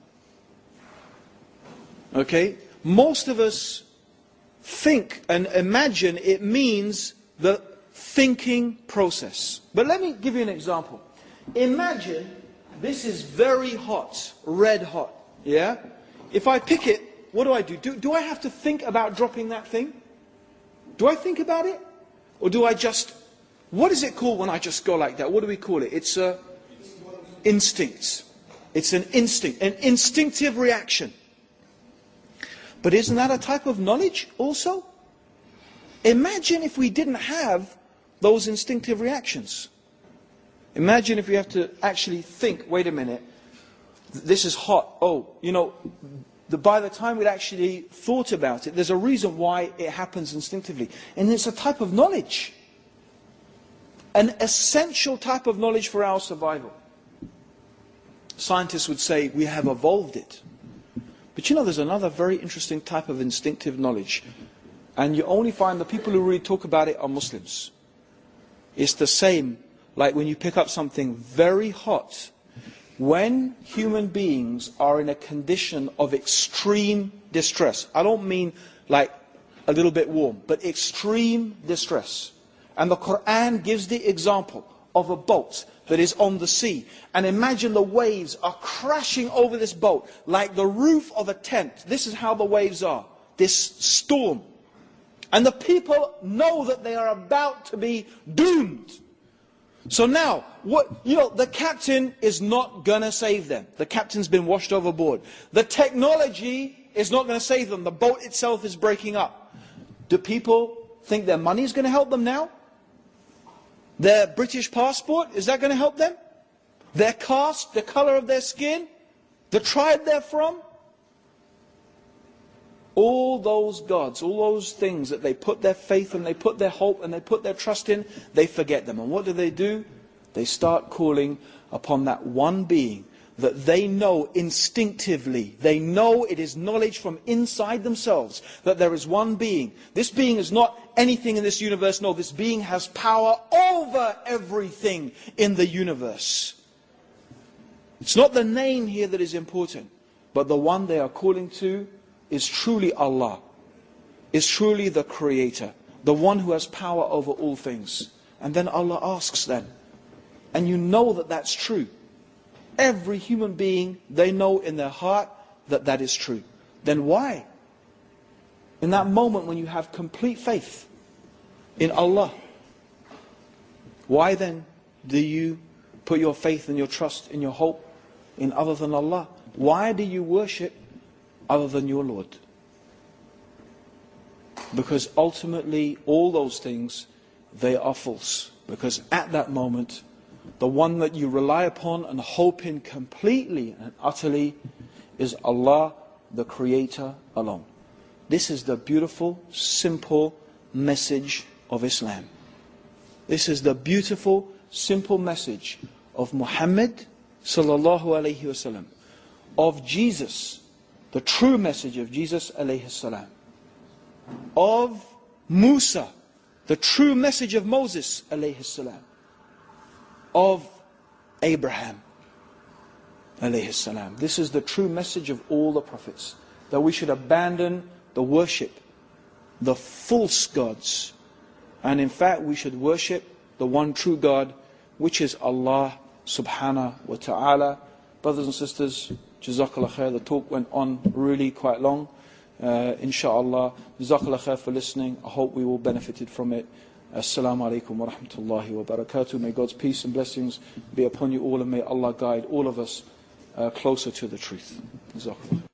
okay, most of us think and imagine it means the thinking process. But let me give you an example. Imagine this is very hot, red hot, yeah? If I pick it, what do? Do I have to think about dropping that thing? Do I think about it? Or do I just, what is it called when I just go like that? What do we call it? It's a instinct. It's an instinct, an instinctive reaction. But isn't that a type of knowledge also? Imagine if we didn't have those instinctive reactions. Imagine if we have to actually think, wait a minute, this is hot. Oh, by the time we'd actually thought about it, there's a reason why it happens instinctively. And it's a type of knowledge. An essential type of knowledge for our survival. Scientists would say we have evolved it. But there's another very interesting type of instinctive knowledge. And you only find the people who really talk about it are Muslims. It's the same, like when you pick up something very hot. When human beings are in a condition of extreme distress, I don't mean like a little bit warm, but extreme distress. And the Quran gives the example of a boat that is on the sea. And imagine the waves are crashing over this boat like the roof of a tent. This is how the waves are. This storm. And the people know that they are about to be doomed. So now, the captain is not going to save them. The captain's been washed overboard. The technology is not going to save them. The boat itself is breaking up. Do people think their money is going to help them now? Their British passport, is that going to help them? Their caste, the color of their skin, the tribe they're from? All those gods, all those things that they put their faith and they put their hope and they put their trust in, they forget them. And what do? They start calling upon that one being that they know instinctively. They know, it is knowledge from inside themselves, that there is one being. This being is not anything in this universe. No, this being has power over everything in the universe. It's not the name here that is important, but the one they are calling to is truly Allah, is truly the Creator, the one who has power over all things. And then Allah asks them, and you know that that's true. Every human being, they know in their heart that that is true. Then why? In that moment when you have complete faith in Allah, why then do you put your faith and your trust and your hope in other than Allah? Why do you worship other than your Lord? Because ultimately all those things, they are false. Because at that moment, the one that you rely upon and hope in completely and utterly is Allah, the Creator alone. This is the beautiful, simple message of Islam. This is the beautiful, simple message of Muhammad sallallahu alayhi wasallam, of Jesus, the true message of Jesus alayhi salam, of Musa, the true message of Moses alayhi salam, of Abraham alayhi salam. This is the true message of all the prophets, that we should abandon the worship, the false gods, and in fact we should worship the one true God, which is Allah subhanahu wa ta'ala. Brothers and sisters, Jazakallah khair. The talk went on really quite long. Insha'Allah, Jazakallah khair for listening. I hope we all benefited from it. Assalamu alaikum wa rahmatullahi wa barakatuh. May God's peace and blessings be upon you all, and may Allah guide all of us closer to the truth. Jazakallah.